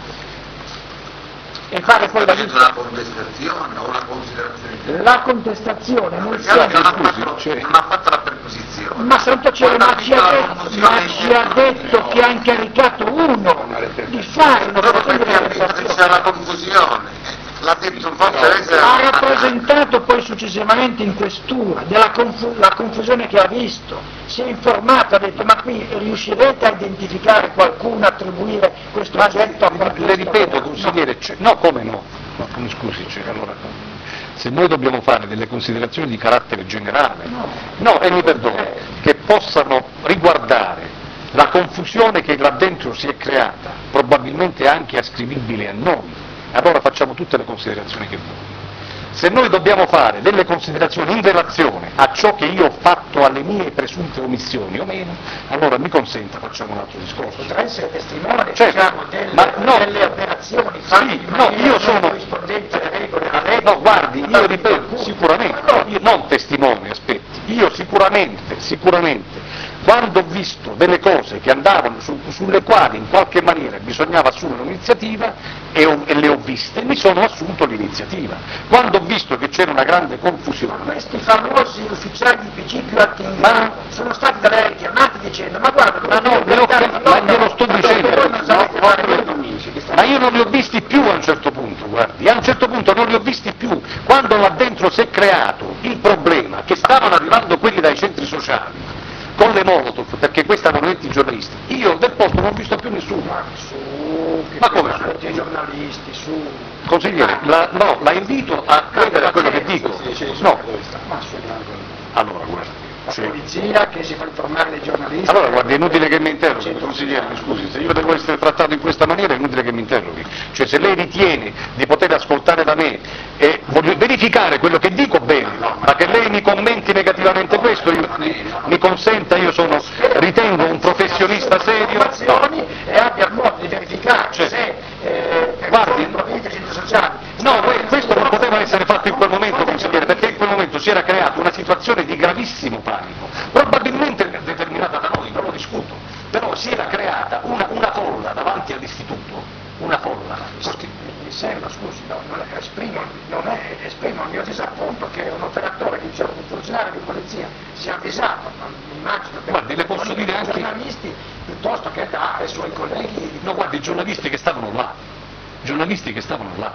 E fare poi la facendo lista? una contestazione o una considerazione? La contestazione non Perché alla fine non ha serve. fatto, cioè- non ha fatto la perquisizione. Ma santo cielo, Quando ma ha ci ha visto la detto, confusione ma ci ha detto che ha incaricato uno di fare una proprio operazione di perché ha visto che registrazione. c'era la confusione, l'ha detto forse adesso Ha rappresentato poi successivamente in questura della confu- la confusione che ha visto, si è informato, ha detto ma qui riuscirete a identificare qualcuno, a attribuire questo oggetto a qualcuno? Le ripeto, consigliere, c'è- no, come no? No, mi scusi, cioè, allora, se noi dobbiamo fare delle considerazioni di carattere generale, no, e mi perdoni, che possano riguardare la confusione che là dentro si è creata, probabilmente anche ascrivibile a noi, allora facciamo tutte le considerazioni che vogliamo. Se noi dobbiamo fare delle considerazioni in relazione a ciò che io ho fatto, alle mie presunte omissioni o meno, allora mi consenta, facciamo un altro discorso. Potrà essere testimone, Certo, diciamo, delle, ma no, delle operazioni fatte sì, in no, maniera io non sono- corrispondente alle regole della legge. No, guardi, io da parte di ripeto, qualcuno. sicuramente, Ma no, io non testimone, aspetti, io sicuramente, sicuramente, quando ho visto delle cose che andavano su- sulle quali in qualche maniera bisognava assumere un'iniziativa e, ho- e le ho viste, mi sono assunto l'iniziativa. Quando ho visto che c'era una grande confusione, questi famosi ufficiali di P C più atti in Ma- mano sono stati da lei chiamati dicendo ma guarda, ma no, glielo, ma glielo sto dicendo, voi non sapete no, fare no, niente, amici, che stanno- ma io non li ho visti più a un certo punto, guardi, a un certo punto non li ho visti più, quando là dentro si è creato il problema che stavano arrivando quelli dai centri sociali, con le molotov, perché questi erano enti giornalisti, io del posto non ho visto più nessuno. Ma su, che Ma come su? racconti ai giornalisti, su. Consigliere, la, no, la invito a credere a quello che dico. No, Ma su, allora guardi, la cioè, polizia che si fa informare dai giornalisti. allora guardi, è inutile che mi interroghi, consigliere, mi scusi, se io devo essere trattato in questa maniera è inutile che mi interroghi. Cioè se lei ritiene di poter ascoltare da me e voglio verificare quello che dico bene, ma che lei mi commenti negativamente questo, io, mi, mi consenta, io sono, ritengo un professionista serio. Informazioni e abbia modo di verificare Cioè, se eh, guardi, provenienti dai centri sociali. No, que- questo non poteva essere fatto in quel momento, consigliere, perché in quel momento si era creata una situazione di gravissimo panico, probabilmente determinata da noi, non lo discuto, però si era creata una, una folla davanti all'istituto, una folla. Mi sembra, scusi, no, non è, esprimo, non è, esprimo il mio disappunto che un operatore di un funzionario di polizia sia avvisato, non mi immagino che Guardi, le posso dire anche- giornalisti piuttosto che dai suoi colleghi. No, guardi, i giornalisti che stavano là, giornalisti che stavano là,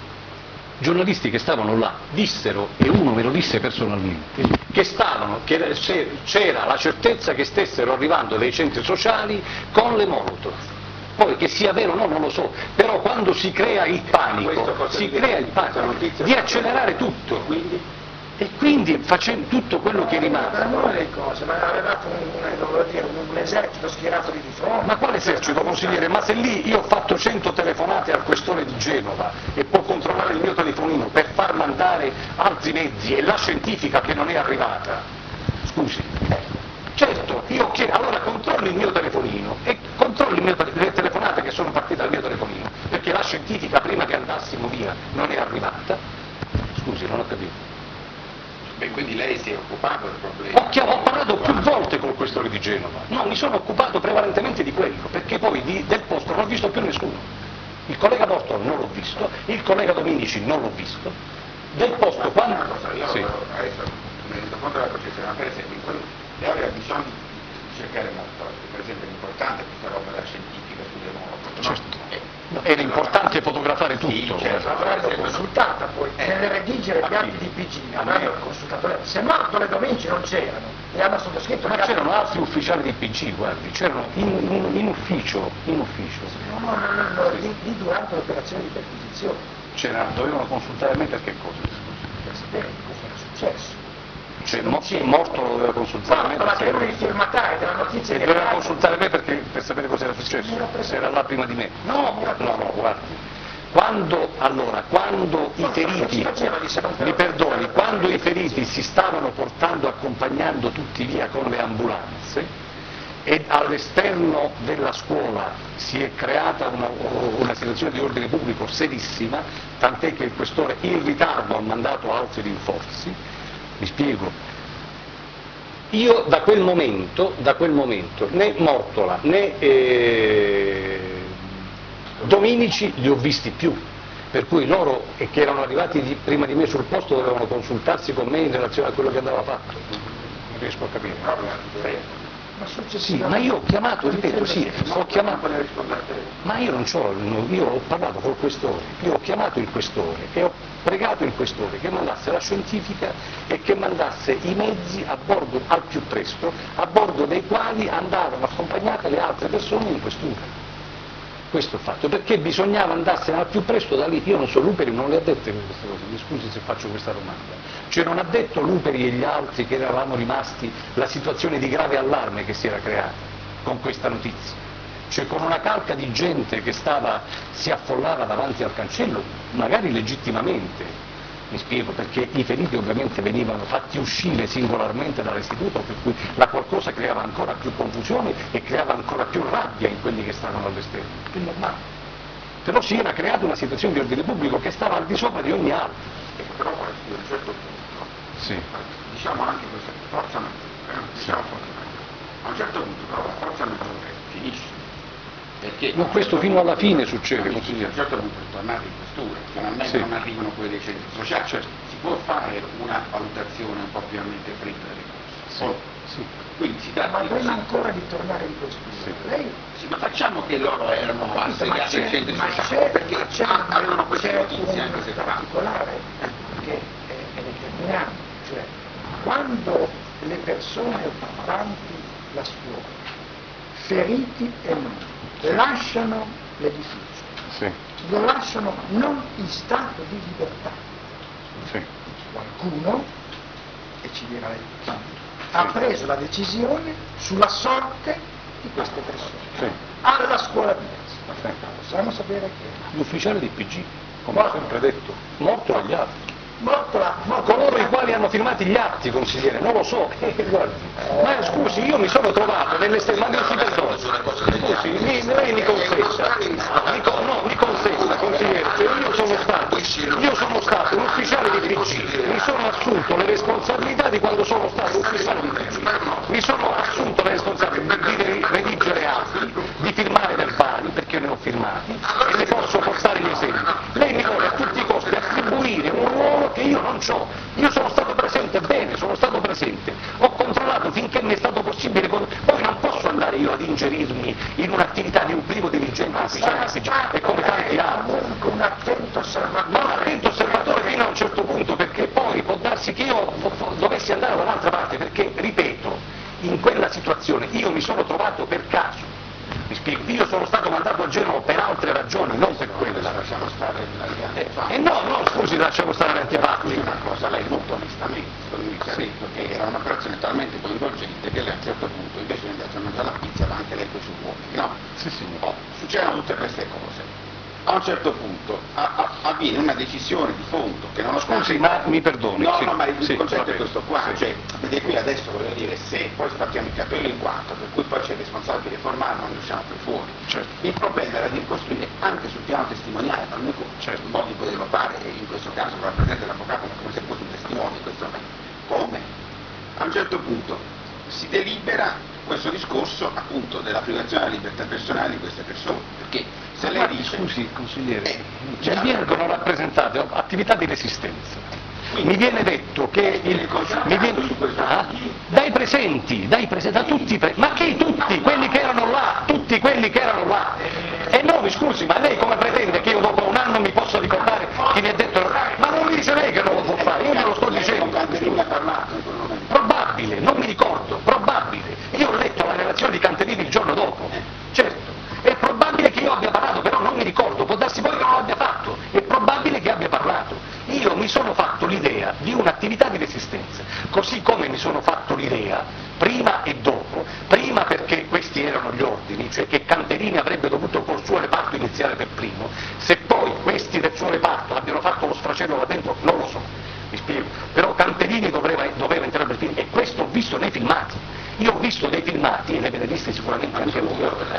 giornalisti che stavano là, dissero, e uno me lo disse personalmente, che stavano, che se- c'era la certezza che stessero arrivando dai centri sociali con le molotov. Poi che sia vero o no non lo so, però quando si crea il panico, si crea il panico di accelerare tutto, e quindi facendo tutto quello che è Ma rimasto. non le cose, ma avevate un, un, dovevo dire, un, un esercito schierato di fronte. Ma quale esercito, consigliere? Ma se lì io ho fatto cento telefonate al questore di Genova e può controllare il mio telefonino per far mandare altri mezzi e la scientifica che non è arrivata, scusi, certo, io chiedo, allora controlli il mio telefonino e controlli il mio te- le telefonate che sono partite dal mio telefonino, perché la scientifica prima che andassimo via non è arrivata, scusi, non ho capito. Beh, quindi lei si è occupato del problema. Ho, chiam- ho parlato più volte col questore di Genova, no, mi sono occupato prevalentemente di quello, perché poi di- del posto non ho visto più nessuno. Il collega Bortolo non l'ho visto, il collega Dominici non l'ho visto, del posto quando... Una cosa, io Sì. adesso mi rendo conto della processione, ma per esempio in quello, lei aveva bisogno di cercare molto, per esempio è importante questa roba della scientifica sulle moto, no? era importante fotografare tutto. Certo, avrebbe consultata poi, nel redigere gli atti di P G, avrebbero consultato lei. Se Marco e Domenici non c'erano, e hanno sottoscritto... Ma c'erano altri ufficiali di P G, guardi, c'erano in, in, in ufficio, in ufficio. No, no, no, no, no, lì, lì durante l'operazione di perquisizione. C'erano, dovevano consultare me per che cosa? Per sapere cosa era successo. Cioè, mo, morto lo doveva consultare me per perché... uno dei firmatari della notizia E di doveva Reale. consultare me perché, per sapere cosa era successo, era là prima di me. No, no, no, guardi, quando, allora, quando i feriti, mi perdoni, quando i feriti si stavano portando, accompagnando tutti via con le ambulanze, e all'esterno della scuola si è creata una, una situazione di ordine pubblico serissima, tant'è che il questore in ritardo ha mandato altri rinforzi. Mi spiego, io da quel momento, da quel momento né Mortola né eh, Dominici li ho visti più, per cui loro eh, che erano arrivati di, prima di me sul posto dovevano consultarsi con me in relazione a quello che andava fatto. Non riesco a capire. Ma Sì, ma io ho chiamato, ripeto, sì, ho chiamato, ma io non c'ho, io ho parlato col questore, io ho chiamato il questore e ho pregato il questore che mandasse la scientifica e che mandasse i mezzi a bordo al più presto, a bordo dei quali andavano accompagnate le altre persone in questura. Questo è il fatto, perché bisognava andarsene al più presto da lì. Io non so, Luperi non le ha dette queste cose, mi scusi se faccio questa domanda. Cioè non ha detto Luperi e gli altri che eravamo rimasti la situazione di grave allarme che si era creata con questa notizia? Cioè con una calca di gente che stava, si affollava davanti al cancello, magari legittimamente, mi spiego, perché i feriti ovviamente venivano fatti uscire singolarmente dall'istituto, per cui la qualcosa creava ancora più confusione e creava ancora più rabbia in quelli che stavano all'esterno. È normale. Però si era creata una situazione di ordine pubblico che stava al di sopra di ogni altro. Però a un certo punto, Sì. diciamo anche questa forza maggiore, eh, diciamo forza maggiore. A un certo punto però la forza maggiore finisce. Perché Ma questo fino alla fine succede, a un consigliere. certo punto è tornato in questura, finalmente Sì. non arrivano quelli dei centri sociali, cioè si può fare una valutazione un po' più a mente fredda delle cose. Sì, Poi, sì. Quindi si tratta Ma di prima così. ancora di tornare in questura, Sì. lei... Sì, ma facciamo che loro erano assegnati ai centri ma sociali, c'è, perché c'è, ah, avevano queste c'è notizie un anche se fa. particolare che è, è determinante, cioè quando le persone occupanti la scuola, feriti e non, lasciano l'edificio, Sì, lo lasciano non in stato di libertà. sì. Qualcuno, e ci dirà lei chi, ha preso la decisione sulla sorte di queste persone, Sì. alla scuola diversa. Sì. Possiamo sapere che L'ufficiale di P G, come ho sempre detto, morto agli altri. Mortola, Mortola, Coloro i quali hanno firmato gli atti, consigliere, non lo so, eh, guardi. Ma scusi, io mi sono trovato nell'esterno, ma non si perdona. Scusi, mi, lei mi confessa, mi, con- no, mi confessa, consigliere, cioè io sono stato, io sono stato un ufficiale di P G, mi sono assunto le responsabilità di quando sono stato ufficiale di P G, mi sono assunto le responsabilità di redigere atti, di firmare verbali, perché ne ho firmati, e ne posso portare gli esempi. Lei mi vuole a tutti i costi attribuire un ruolo che io non ho. Io sono stato presente, bene, sono stato presente, ho controllato finché mi è stato possibile, con... poi non posso andare io ad ingerirmi in un'attività di un primo dirigente ufficiale e come tanti altri. un attento osservatore. Ma un attento osservatore fino a un certo punto, perché poi può darsi che io dovessi andare da un'altra parte, perché, ripeto, in quella situazione io mi sono trovato per caso. Mi spiego, io sono stato mandato a Genova per altre ragioni, non per quella. Lasciamo stare E eh, no, no, scusi, lasciamo stare l'antipatico. una cosa, lei molto onestamente mi ha detto che era un'operazione talmente coinvolgente che lei a un certo punto invece di andarsi a mangiare la pizza va anche lei con i suoi uomini, no? Sì, sì. Oh, succedono tutte queste cose. A un certo punto a, a, avviene una decisione di fondo che non ho Scusi, ma mi perdoni. No, sì, no, ma il sì, concetto va è bene, questo qua, sì. cioè, perché qui adesso voglio dire, se poi spacchiamo i capelli in quattro, per cui poi c'è il responsabile formale, non ne usciamo più fuori. Certo. Il problema era di ricostruire anche sul piano testimoniale, per noi certo. modi potevano fare, e in questo caso rappresenta l'avvocato come se fosse un testimone in questo momento. Come? A un certo punto si delibera questo discorso appunto della privazione della libertà personale di queste persone, perché se lei Ma, dice... scusi, consigliere, Eh, cioè, vengono rappresentate attività di resistenza, mi viene detto che il, mi viene, ah, dai presenti, dai presenti, da tutti, pre, ma che tutti, quelli che erano là, tutti quelli che erano là. E no, mi scusi, ma lei come pretende che io dopo un anno mi possa ricordare chi mi ha detto, ma non mi dice lei che non lo può fare, io me lo sto dicendo. Probabile, non mi ricordo, probabile. Io ho letto la relazione di Canterini il giorno dopo, certo. È probabile che io abbia parlato, però non mi ricordo, può darsi poi che non l'abbia fatto, è probabile che abbia parlato. Io mi sono fatto l'idea di un'attività di resistenza, così come mi sono fatto l'idea, prima e dopo, prima perché questi erano gli ordini, cioè che Canterini avrebbe dovuto col suo reparto iniziare per primo, se poi questi del suo reparto abbiano fatto lo sfracello là dentro, non lo so, mi spiego, però Canterini doveva, doveva entrare per primo, e questo ho visto nei filmati. Io ho visto dei filmati, e ne avete visti sicuramente anche voi,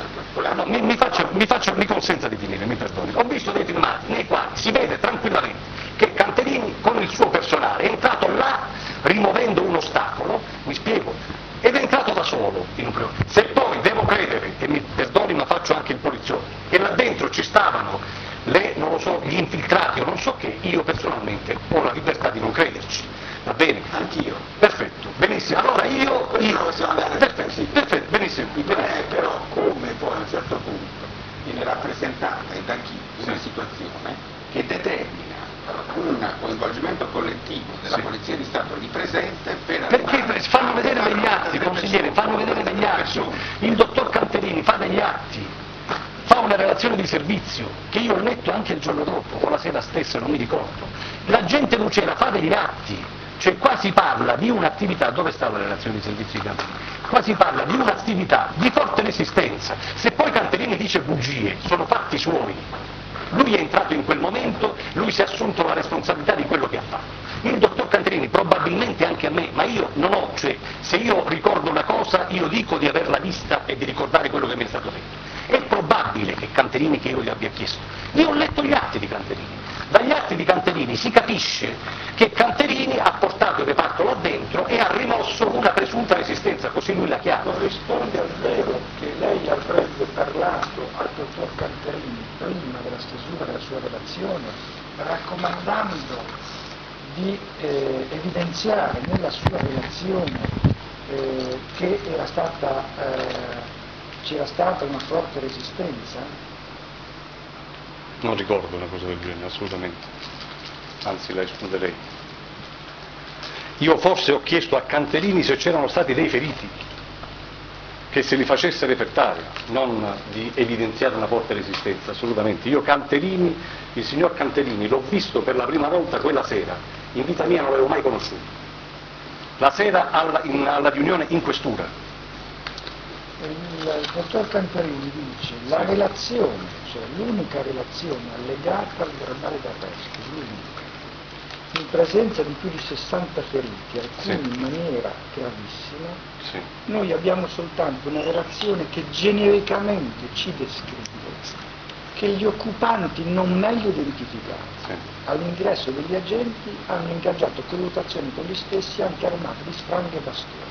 no, mi, mi, faccio, mi, faccio, mi consenta di finire, mi perdoni, ho visto dei filmati nei quali si vede tranquillamente che Canterini con il suo personale è entrato là rimuovendo un ostacolo, mi spiego, ed è entrato da solo in un periodo. Se poi devo credere, e mi perdoni ma faccio anche il poliziotto, che là dentro ci stavano le, non lo so, gli infiltrati o non so che, io personalmente ho la libertà di non crederci. Va bene? Anch'io. Perfetto, benissimo. Allora io... io perfetto, sì, perfetto, benissimo. Il problema è però come poi a un certo punto viene rappresentata e da chi una situazione che determina un coinvolgimento collettivo della Sì. Polizia di Stato lì presente per... Perché fanno vedere degli atti, consigliere, fanno vedere degli atti. Il dottor Canterini fa degli atti, fa una relazione di servizio, che io ho letto anche il giorno dopo, o la sera stessa, non mi ricordo. L'agente Lucera fa degli atti. Cioè qua si parla di un'attività, dove sta la relazione di servizio di Canterini? Qua si parla di un'attività di forte resistenza. Se poi Canterini dice bugie, sono fatti suoi. Lui è entrato in quel momento, lui si è assunto la responsabilità di quello che ha fatto. Il dottor Canterini, probabilmente anche a me, ma io non ho, cioè se io ricordo una cosa io dico di averla vista e di ricordare quello che mi è stato detto. È probabile che Canterini, che io gli abbia chiesto, io ho letto gli atti di Canterini, dagli atti di Canterini si capisce che Canterini ha portato il reparto là dentro e ha rimosso una presunta resistenza, così lui la chiama. Corrisponde al vero che lei avrebbe parlato al dottor Canterini prima della stesura della sua relazione, raccomandando di eh, evidenziare nella sua relazione eh, che era stata, eh, c'era stata una forte resistenza? Non ricordo una cosa del genere, assolutamente. Anzi, la escluderei. Io forse ho chiesto a Canterini se c'erano stati dei feriti, che se li facesse repertare, non di evidenziare una forte resistenza, assolutamente. Io Canterini, il signor Canterini, l'ho visto per la prima volta quella sera, in vita mia non l'avevo mai conosciuto. La sera alla, in, alla riunione in questura. Il dottor Canterini dice la Sì. relazione, cioè l'unica relazione allegata al verbale d'arresto, l'unica, in presenza di più di sessanta feriti, alcuni Sì. in maniera gravissima, Sì. noi abbiamo soltanto una relazione che genericamente ci descrive che gli occupanti non meglio identificati Sì. all'ingresso degli agenti hanno ingaggiato colluttazioni con gli stessi anche armati di spranghe e bastoni.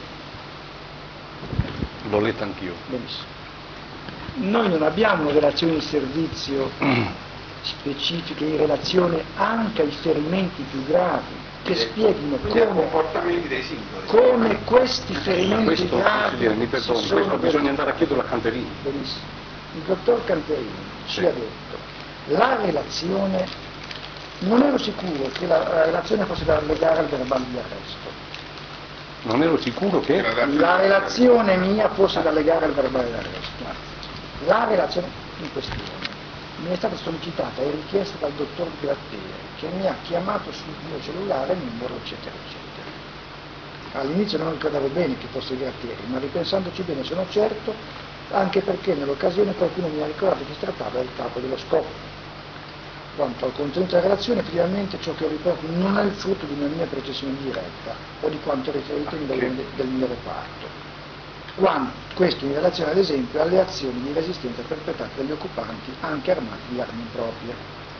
L'ho letta anch'io. Benissimo. Noi non abbiamo una relazione di servizio specifiche in relazione anche ai ferimenti più gravi, che spieghino Quindi ai come, comportamenti dei singoli. come questi ferimenti Questo, gravi consigliere, mi si perdoni, sono questo bisogna andare a chiederlo a Canterini. Benissimo. Il dottor Canterini ci Sì. ha detto la relazione, non ero sicuro che la, la relazione fosse da allegare al verbale di arresto. Non ero sicuro che... La relazione mia fosse da legare al verbale d'arresto. La relazione in questione mi è stata sollecitata e richiesta dal dottor Grattere, che mi ha chiamato sul mio cellulare, numero eccetera eccetera. All'inizio non ricordavo bene che fosse Grattere, ma ripensandoci bene sono certo, anche perché nell'occasione qualcuno mi ha ricordato che si trattava del capo dello scopo. Quanto al contenuto della relazione, effettivamente ciò che ho riportato non è il frutto di una mia precisione diretta o di quanto riferito in del, del mio reparto, quando, questo in relazione ad esempio alle azioni di resistenza perpetrate dagli occupanti anche armati di armi improprie.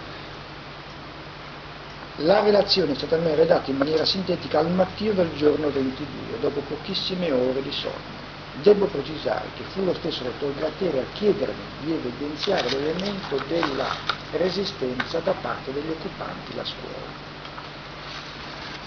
La relazione è stata a me redatta in maniera sintetica al mattino del giorno ventidue, dopo pochissime ore di sonno. Devo precisare che fu lo stesso dottor Grattere a chiedermi di evidenziare l'elemento della resistenza da parte degli occupanti la scuola.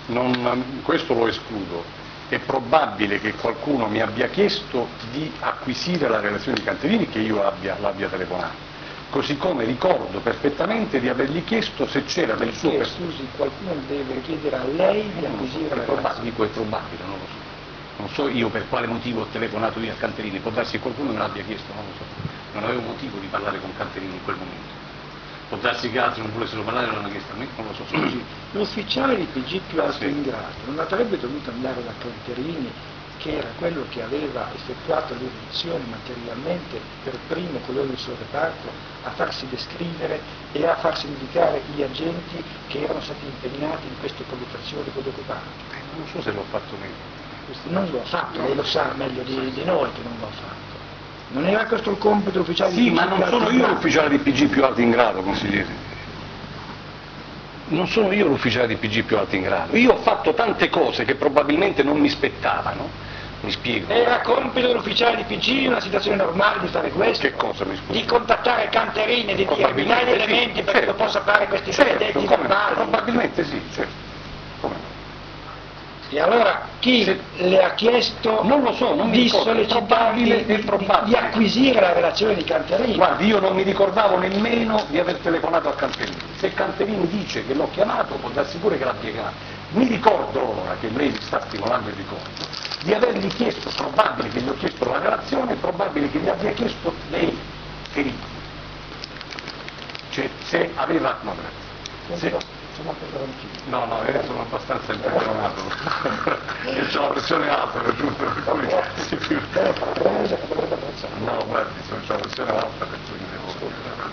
non, questo lo escludo. È probabile che qualcuno mi abbia chiesto di acquisire la relazione di Canterini, che io abbia, l'abbia telefonato, così come ricordo perfettamente di avergli chiesto se c'era nel suo Perché, personale. scusi, qualcuno deve chiedere a lei di acquisire la È probabile, relazione. dico è probabile, non lo so. Non so io per quale motivo ho telefonato io a Canterini, può darsi che qualcuno me l'abbia chiesto, non lo so. Non avevo motivo di parlare con Canterini in quel momento. Può darsi che altri non volessero parlare, non l'hanno chiesto a me, non lo so. Scusi. L'ufficiale di P G più alto Sì. in grado non avrebbe dovuto andare da Canterini, che era quello che aveva effettuato le audizioni materialmente per primo con lui del suo reparto, a farsi descrivere e a farsi indicare gli agenti che erano stati impegnati in queste colluttazioni con gli occupanti. Eh, non so se l'ho fatto meglio. Non lo ha fatto, lei lo sa meglio di, di noi che non lo ha fatto. Non era questo il compito ufficiale di Sì, P G ma più non alto sono in io grado? l'ufficiale di P G più alto in grado, consigliere. Non sono io l'ufficiale di P G più alto in grado. Io ho fatto tante cose che probabilmente non mi spettavano. Mi spiego. Era compito dell'ufficiale di P G in una situazione normale di fare questo? Che cosa, mi scusi? Di contattare Canterini e di dire mi dai gli Probabilmente sì, elementi perché certo. lo possa fare questi Certo, benedetti come no? verbali? Probabilmente sì, certo. Come no? E allora chi Sì. le ha chiesto Non lo so, non mi di ricordo, è sollecitarvi probabile, di, è probabile. di acquisire la relazione di Canterini? Guardi, io non mi ricordavo nemmeno di aver telefonato a Canterini. Se Canterini dice che l'ho chiamato, può darsi pure che l'abbia chiamato. Mi ricordo ora, che lei mi sta stimolando il ricordo, di avergli chiesto, probabile che gli ho chiesto la relazione, è probabile che gli abbia chiesto dei feriti. Cioè, se aveva... No, grazie. Se, Sono peperoncino. No, no, io sono abbastanza impressionato. Io ho la pressione alta per tutto, per cui si figura. No, guardi, ho la pressione alta per cui mi devo...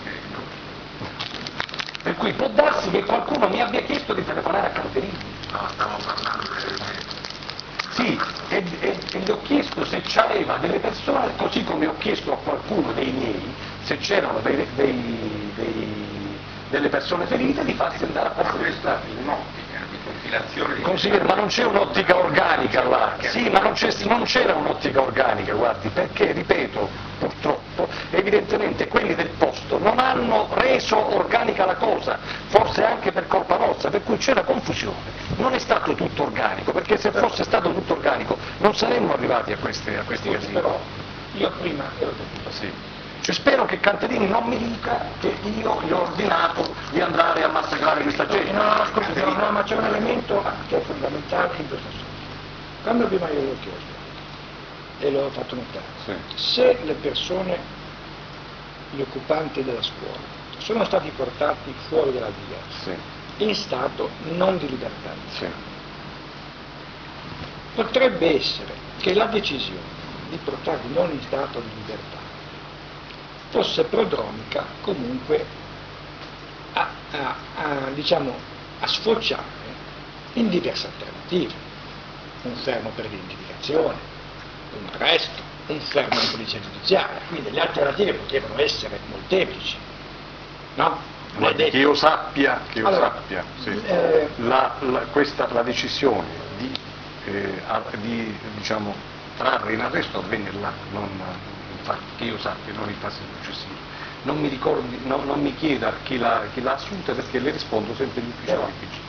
Per cui può darsi che qualcuno mi abbia chiesto di telefonare a Canterini. No, stiamo parlando di... Sì, e, e, e gli ho chiesto se c'aveva delle persone, così come ho chiesto a qualcuno dei miei, se c'erano dei, dei, dei, delle persone ferite, di farsi andare a fare questa un'ottica di compilazione di... Consigliere, ma non c'è un'ottica organica là, sì, ma non, c'è, non c'era un'ottica organica, guardi, perché, ripeto, purtroppo, evidentemente quelli del posto non hanno reso organica la cosa, forse anche per colpa nostra, per cui c'era confusione, non è stato tutto organico, perché se fosse stato tutto organico non saremmo arrivati a, queste, a questi casini. Però io prima ero detto, Sì. Cioè, spero che Canterini non mi dica che io gli ho ordinato di andare a massacrare questa gente. no, no, scusi, no, no, ma c'è un elemento che è fondamentale in questo senso. Quando prima io l'ho chiesto, e l'ho fatto notare, Sì. se le persone, gli occupanti della scuola, sono stati portati fuori dalla via, Sì, in stato non di libertà, sì, potrebbe essere che la decisione di portarli non in stato di libertà fosse prodromica comunque a, a, a, diciamo, a sfociare in diverse alternative. Un fermo per identificazione, un arresto, un fermo in polizia giudiziaria, quindi le alternative potevano essere molteplici, no? Guardi, che io sappia, che io Allora, sappia, sì. eh, la, la, questa, la decisione di, eh, a- di diciamo, trarre in arresto avvenne là, non, infatti, che io sappia, non in fase successiva. Non mi ricordi, no, non mi chieda chi l'ha, chi l'ha assunta, perché le rispondo sempre agli ufficiali P G.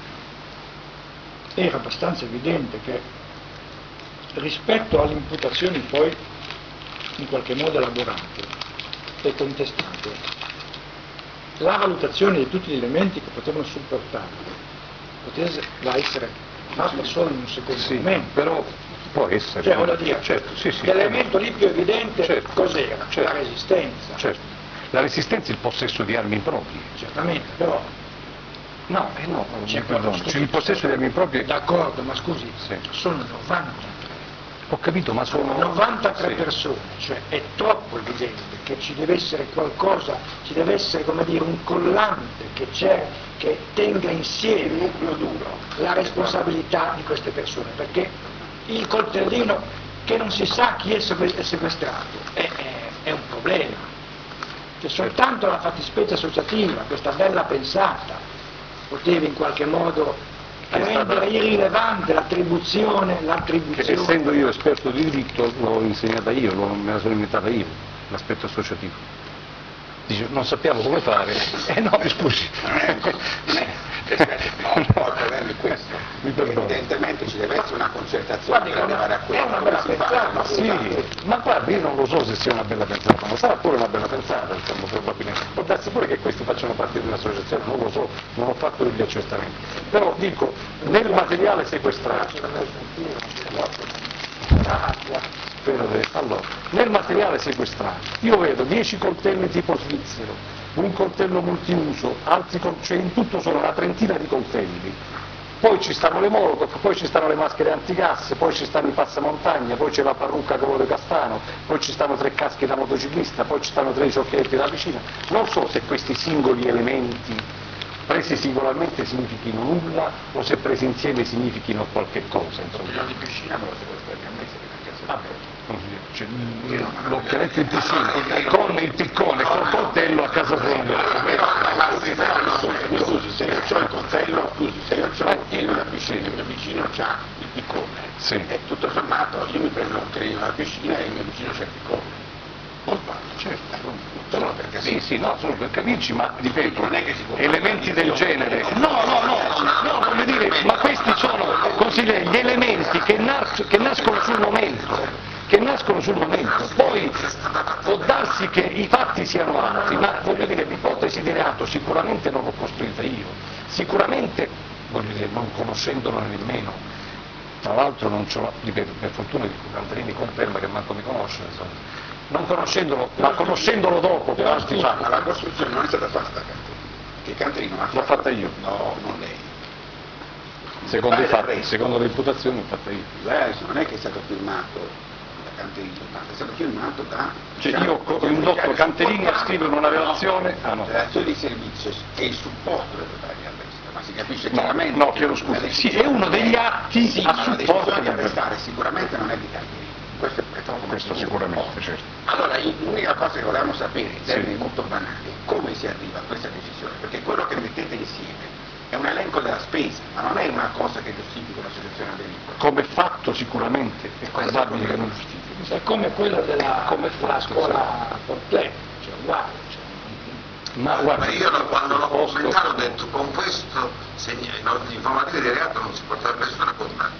Era abbastanza evidente che rispetto alle imputazioni poi in qualche modo elaborate e contestate, la valutazione di tutti gli elementi che potevano supportarlo poteva essere fatta solo in un secondo Sì, momento. però può essere. Cioè, voglio dire, certo, sì, sì, l'elemento lì più evidente certo, cos'era? certo, La resistenza. certo. La resistenza è il possesso di armi proprie. Certamente, però No, eh no, C'è mi perdono, quello- c'è il possesso di armi proprie. d'accordo, ma scusi, Sì. sono novantatré. Ho capito, ma sono... novantatré sì. persone, cioè è troppo evidente che ci deve essere qualcosa, ci deve essere, come dire, un collante che, c'è, che tenga insieme il nucleo duro, la responsabilità di queste persone, perché il coltellino che non si sa chi è seque- è sequestrato è, è, è un problema. Cioè, soltanto la fattispecie associativa, questa bella pensata, poteva in qualche modo Che è stata- rendere irrilevante l'attribuzione, Che l'attribuzione. essendo io esperto di diritto l'ho insegnata io, l'ho- me la sono inventata io, l'aspetto associativo. Dice, non sappiamo come fare. Eh no, mi scusi. No, il problema è questo. Evidentemente ci deve essere una concertazione per arrivare a questo. Come si fa? No? Sì, ma guardi, io non lo so se sia una bella pensata, ma sarà pure una bella pensata, insomma, probabilmente. Può darsi pure che questi facciano parte di un'associazione, non lo so, non ho fatto degli accertamenti. Però dico, nel materiale sequestrato, allora, nel materiale sequestrato io vedo dieci coltelli tipo svizzero, un coltello multiuso, altri col- cioè in tutto sono una trentina di coltelli. Poi ci stanno le molotov, poi ci stanno le maschere antigas, poi ci stanno i passamontagna, poi c'è la parrucca colore castano, poi ci stanno tre caschi da motociclista, poi ci stanno tre ciocchetti da vicina. Non so se questi singoli elementi presi singolarmente significhino nulla o se presi insieme significhino qualche cosa. Insomma. Di piscina me lo sequestrare a me, Vabbè, cioè, l'occhialetto in piscina, con il piccone, col coltello a casa sua. Scusi, se io ho il coltello, scusi, se io ho in una piscina, il mio vicino ha il piccone, Sì. e tutto sommato io mi prendo un treno alla piscina e il mio vicino c'è il piccone. Non sbaglio, Certo. solo per capire. Sì, sì, no, solo per capirci, ma ripeto, Non è che si può elementi del genere. No, no, no, no, voglio dire, ma questi sono, consigliere, gli elementi che, nas- che nascono sul momento. che nascono sul momento, poi può darsi che i fatti siano altri, ma voglio dire, l'ipotesi di reato sicuramente non l'ho costruita io, sicuramente, voglio dire, non conoscendolo nemmeno, tra l'altro non ce l'ho, ripeto, per fortuna che Cantarini conferma che manco mi conosce, insomma, non conoscendolo, ma conoscendolo dopo per altri Ma fatti. la costruzione non è stata fatta da Canterino, che Canterino l'ha L'ho fatta io. No, non lei. Secondo i Vai, fatti, vai. secondo le imputazioni l'ho fatta io. Lei adesso non è che è stato firmato da Canterino, ma è stato firmato da... Cioè io ho indotto Canterini a scrivere una relazione, ah no. Relazione di servizio che è il supporto del totale all'estero, ma si capisce No, chiaramente... no, che chiedo una scusa, decisione- sì, è uno degli atti sì, a ma la supporto decisione di del- arrestare sicuramente non è di Canterino. Questo è questo, No, questo sicuramente, certo. Allora, l'unica cosa che volevamo sapere, in Sì. termini molto banali, come si arriva a questa decisione, perché quello che mettete insieme è un elenco della spesa, ma non è una cosa che giustifica un'associazione a delitto. Come fatto sicuramente è probabile che non giustifichi. È come quella della, come la scuola completa, cioè uguale. Cioè. Ma Ma guarda, io lo- quando l'ho posto- commentato ho detto con questo segna- no, informativo di reato non si potrebbe nessuna condanna.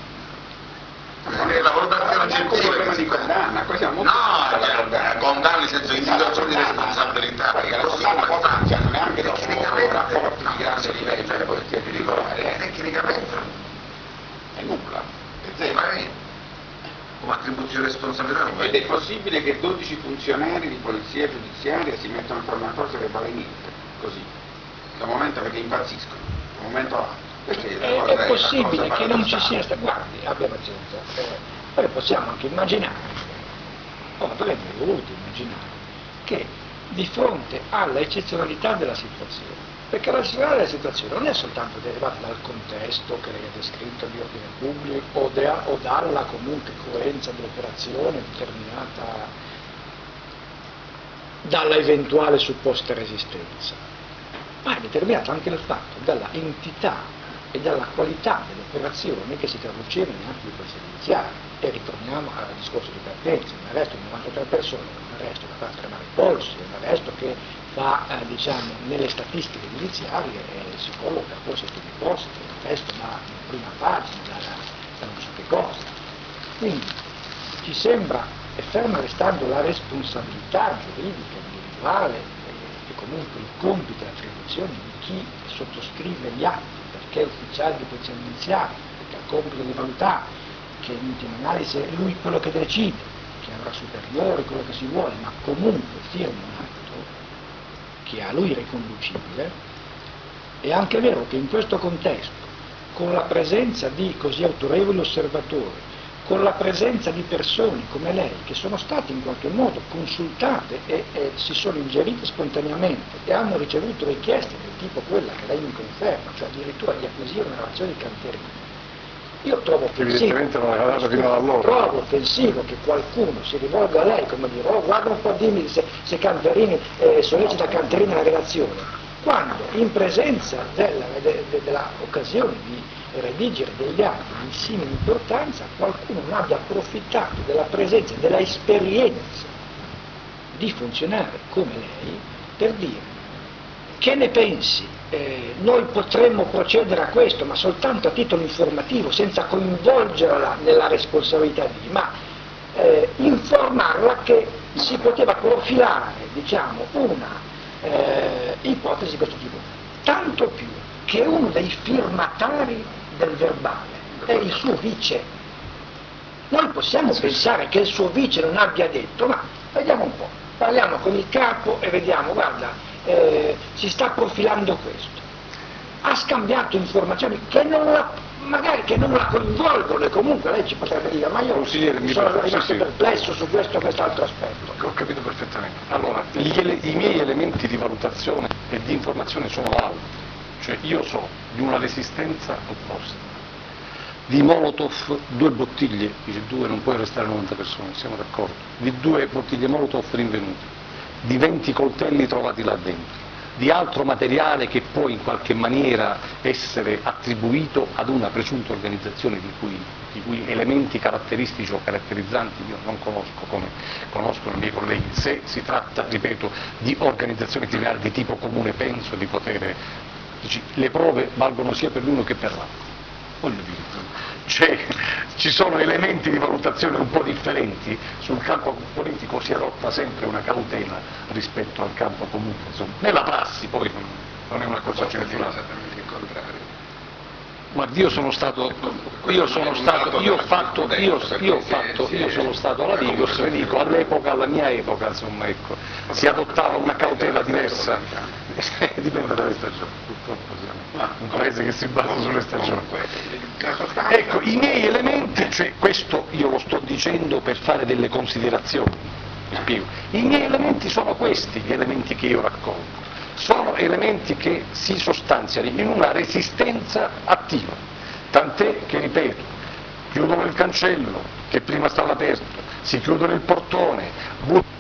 È la valutazione Non è un problema oggettiva. di condanna, qua siamo molto No, alla cioè, condanna. condanna nel senso di individuazione di responsabilità, Perché perché la così condanna come poi non sta, c'hanno neanche dopo tecnicamente, rapporti no, di grande livello per la polizia giudiziaria, tecnicamente è nulla, è sì, zero. ma è come attribuzione di responsabilità non Ed è è. possibile che dodici funzionari di polizia giudiziaria si mettano a fare una cosa che vale niente, così, da un momento perché impazziscono, da un momento all'altro. Questa È, la cosa- è la possibile cosa che non ci paradossale. sia sta, guardi, abbia pazienza, eh, poi possiamo anche immaginare, o dovremmo voluto immaginare, che di fronte alla eccezionalità della situazione, perché la eccezionalità della situazione non è soltanto derivata dal contesto che lei ha descritto di ordine pubblico o, da- o dalla comunque coerenza dell'operazione determinata dalla eventuale supposta resistenza, ma è determinato anche dal fatto dalla entità e dalla qualità delle operazioni che si traducevano in atti di polizia giudiziaria. E ritorniamo al discorso di partenza, un arresto di novantatré persone, un arresto che fa tremare i polsi, un arresto che fa, eh, diciamo, nelle statistiche giudiziarie eh, si colloca forse ai primi posti, un arresto da prima pagina, da, da non so che cosa. Quindi ci sembra, e ferma restando la responsabilità giuridica individuale eh, e comunque il compito e l'attribuzione di chi sottoscrive gli atti, perché è ufficiale di polizia giudiziaria, perché ha il compito di valutare, che in ultima analisi è lui quello che decide, che avrà superiori, quello che si vuole, ma comunque firma un atto che a lui è riconducibile. È anche vero che in questo contesto, con la presenza di così autorevoli osservatori, con la presenza di persone come lei, che sono state in qualche modo consultate e, e si sono ingerite spontaneamente e hanno ricevuto richieste del tipo quella che lei mi conferma, cioè addirittura di acquisire una relazione di Canterino, io trovo offensivo, Evidentemente non l'aveva dato fino allora. trovo offensivo che qualcuno si rivolga a lei come dire, oh guarda un po', dimmi se, se Canterini eh, sollecita Canterini la relazione, quando in presenza della, de, de, della occasione di redigere degli atti di simile importanza qualcuno non abbia approfittato della presenza, della esperienza di funzionare come lei per dire che ne pensi? Eh, noi potremmo procedere a questo, ma soltanto a titolo informativo, senza coinvolgerla nella responsabilità di, ma eh, informarla che si poteva profilare, diciamo, una eh, ipotesi di questo tipo, tanto più che uno dei firmatari del verbale è il suo vice. Noi possiamo pensare che il suo vice non abbia detto, ma vediamo un po', parliamo con il capo e vediamo, guarda, eh, si sta profilando questo. Ha scambiato informazioni che non la, magari che non la coinvolgono, e comunque lei ci potrebbe dire, ma io Consigliere, mi sono per- rimasto sì, sì. perplesso su questo o quest'altro aspetto. Ho capito perfettamente. Allora, gli ele- i miei elementi di valutazione e di informazione sono altri, cioè io so di una resistenza opposta. Di Molotov, due bottiglie, dice due non puoi restare novanta persone, siamo d'accordo, di due bottiglie Molotov rinvenute, di venti coltelli trovati là dentro, di altro materiale che può in qualche maniera essere attribuito ad una presunta organizzazione di cui, di cui elementi caratteristici o caratterizzanti io non conosco, come conoscono i miei colleghi. Se si tratta, ripeto, di organizzazione criminale di tipo comune, penso di poter, dici, le prove valgono sia per l'uno che per l'altro. Voglio dire, cioè, ci sono elementi di valutazione un po' differenti, sul campo politico si adotta sempre una cautela rispetto al campo comune, insomma. Nella prassi poi non è una cosa centrale. Esattamente il contrario. Guardi, io sono stato, io sono stato, io ho fatto, io, io ho fatto, io sono stato alla Digos, vi dico, all'epoca, alla mia epoca, insomma, ecco, si adottava una cautela diversa, dipende dalle stagioni, purtroppo siamo un paese che si basa sulle stagioni. Ecco, i miei elementi, cioè questo io lo sto dicendo per fare delle considerazioni, mi spiego, i miei elementi sono questi, gli elementi che io racconto. Sono elementi che si sostanziano in una resistenza attiva, tant'è che, ripeto, chiudono il cancello che prima stava aperto, si chiudono il portone,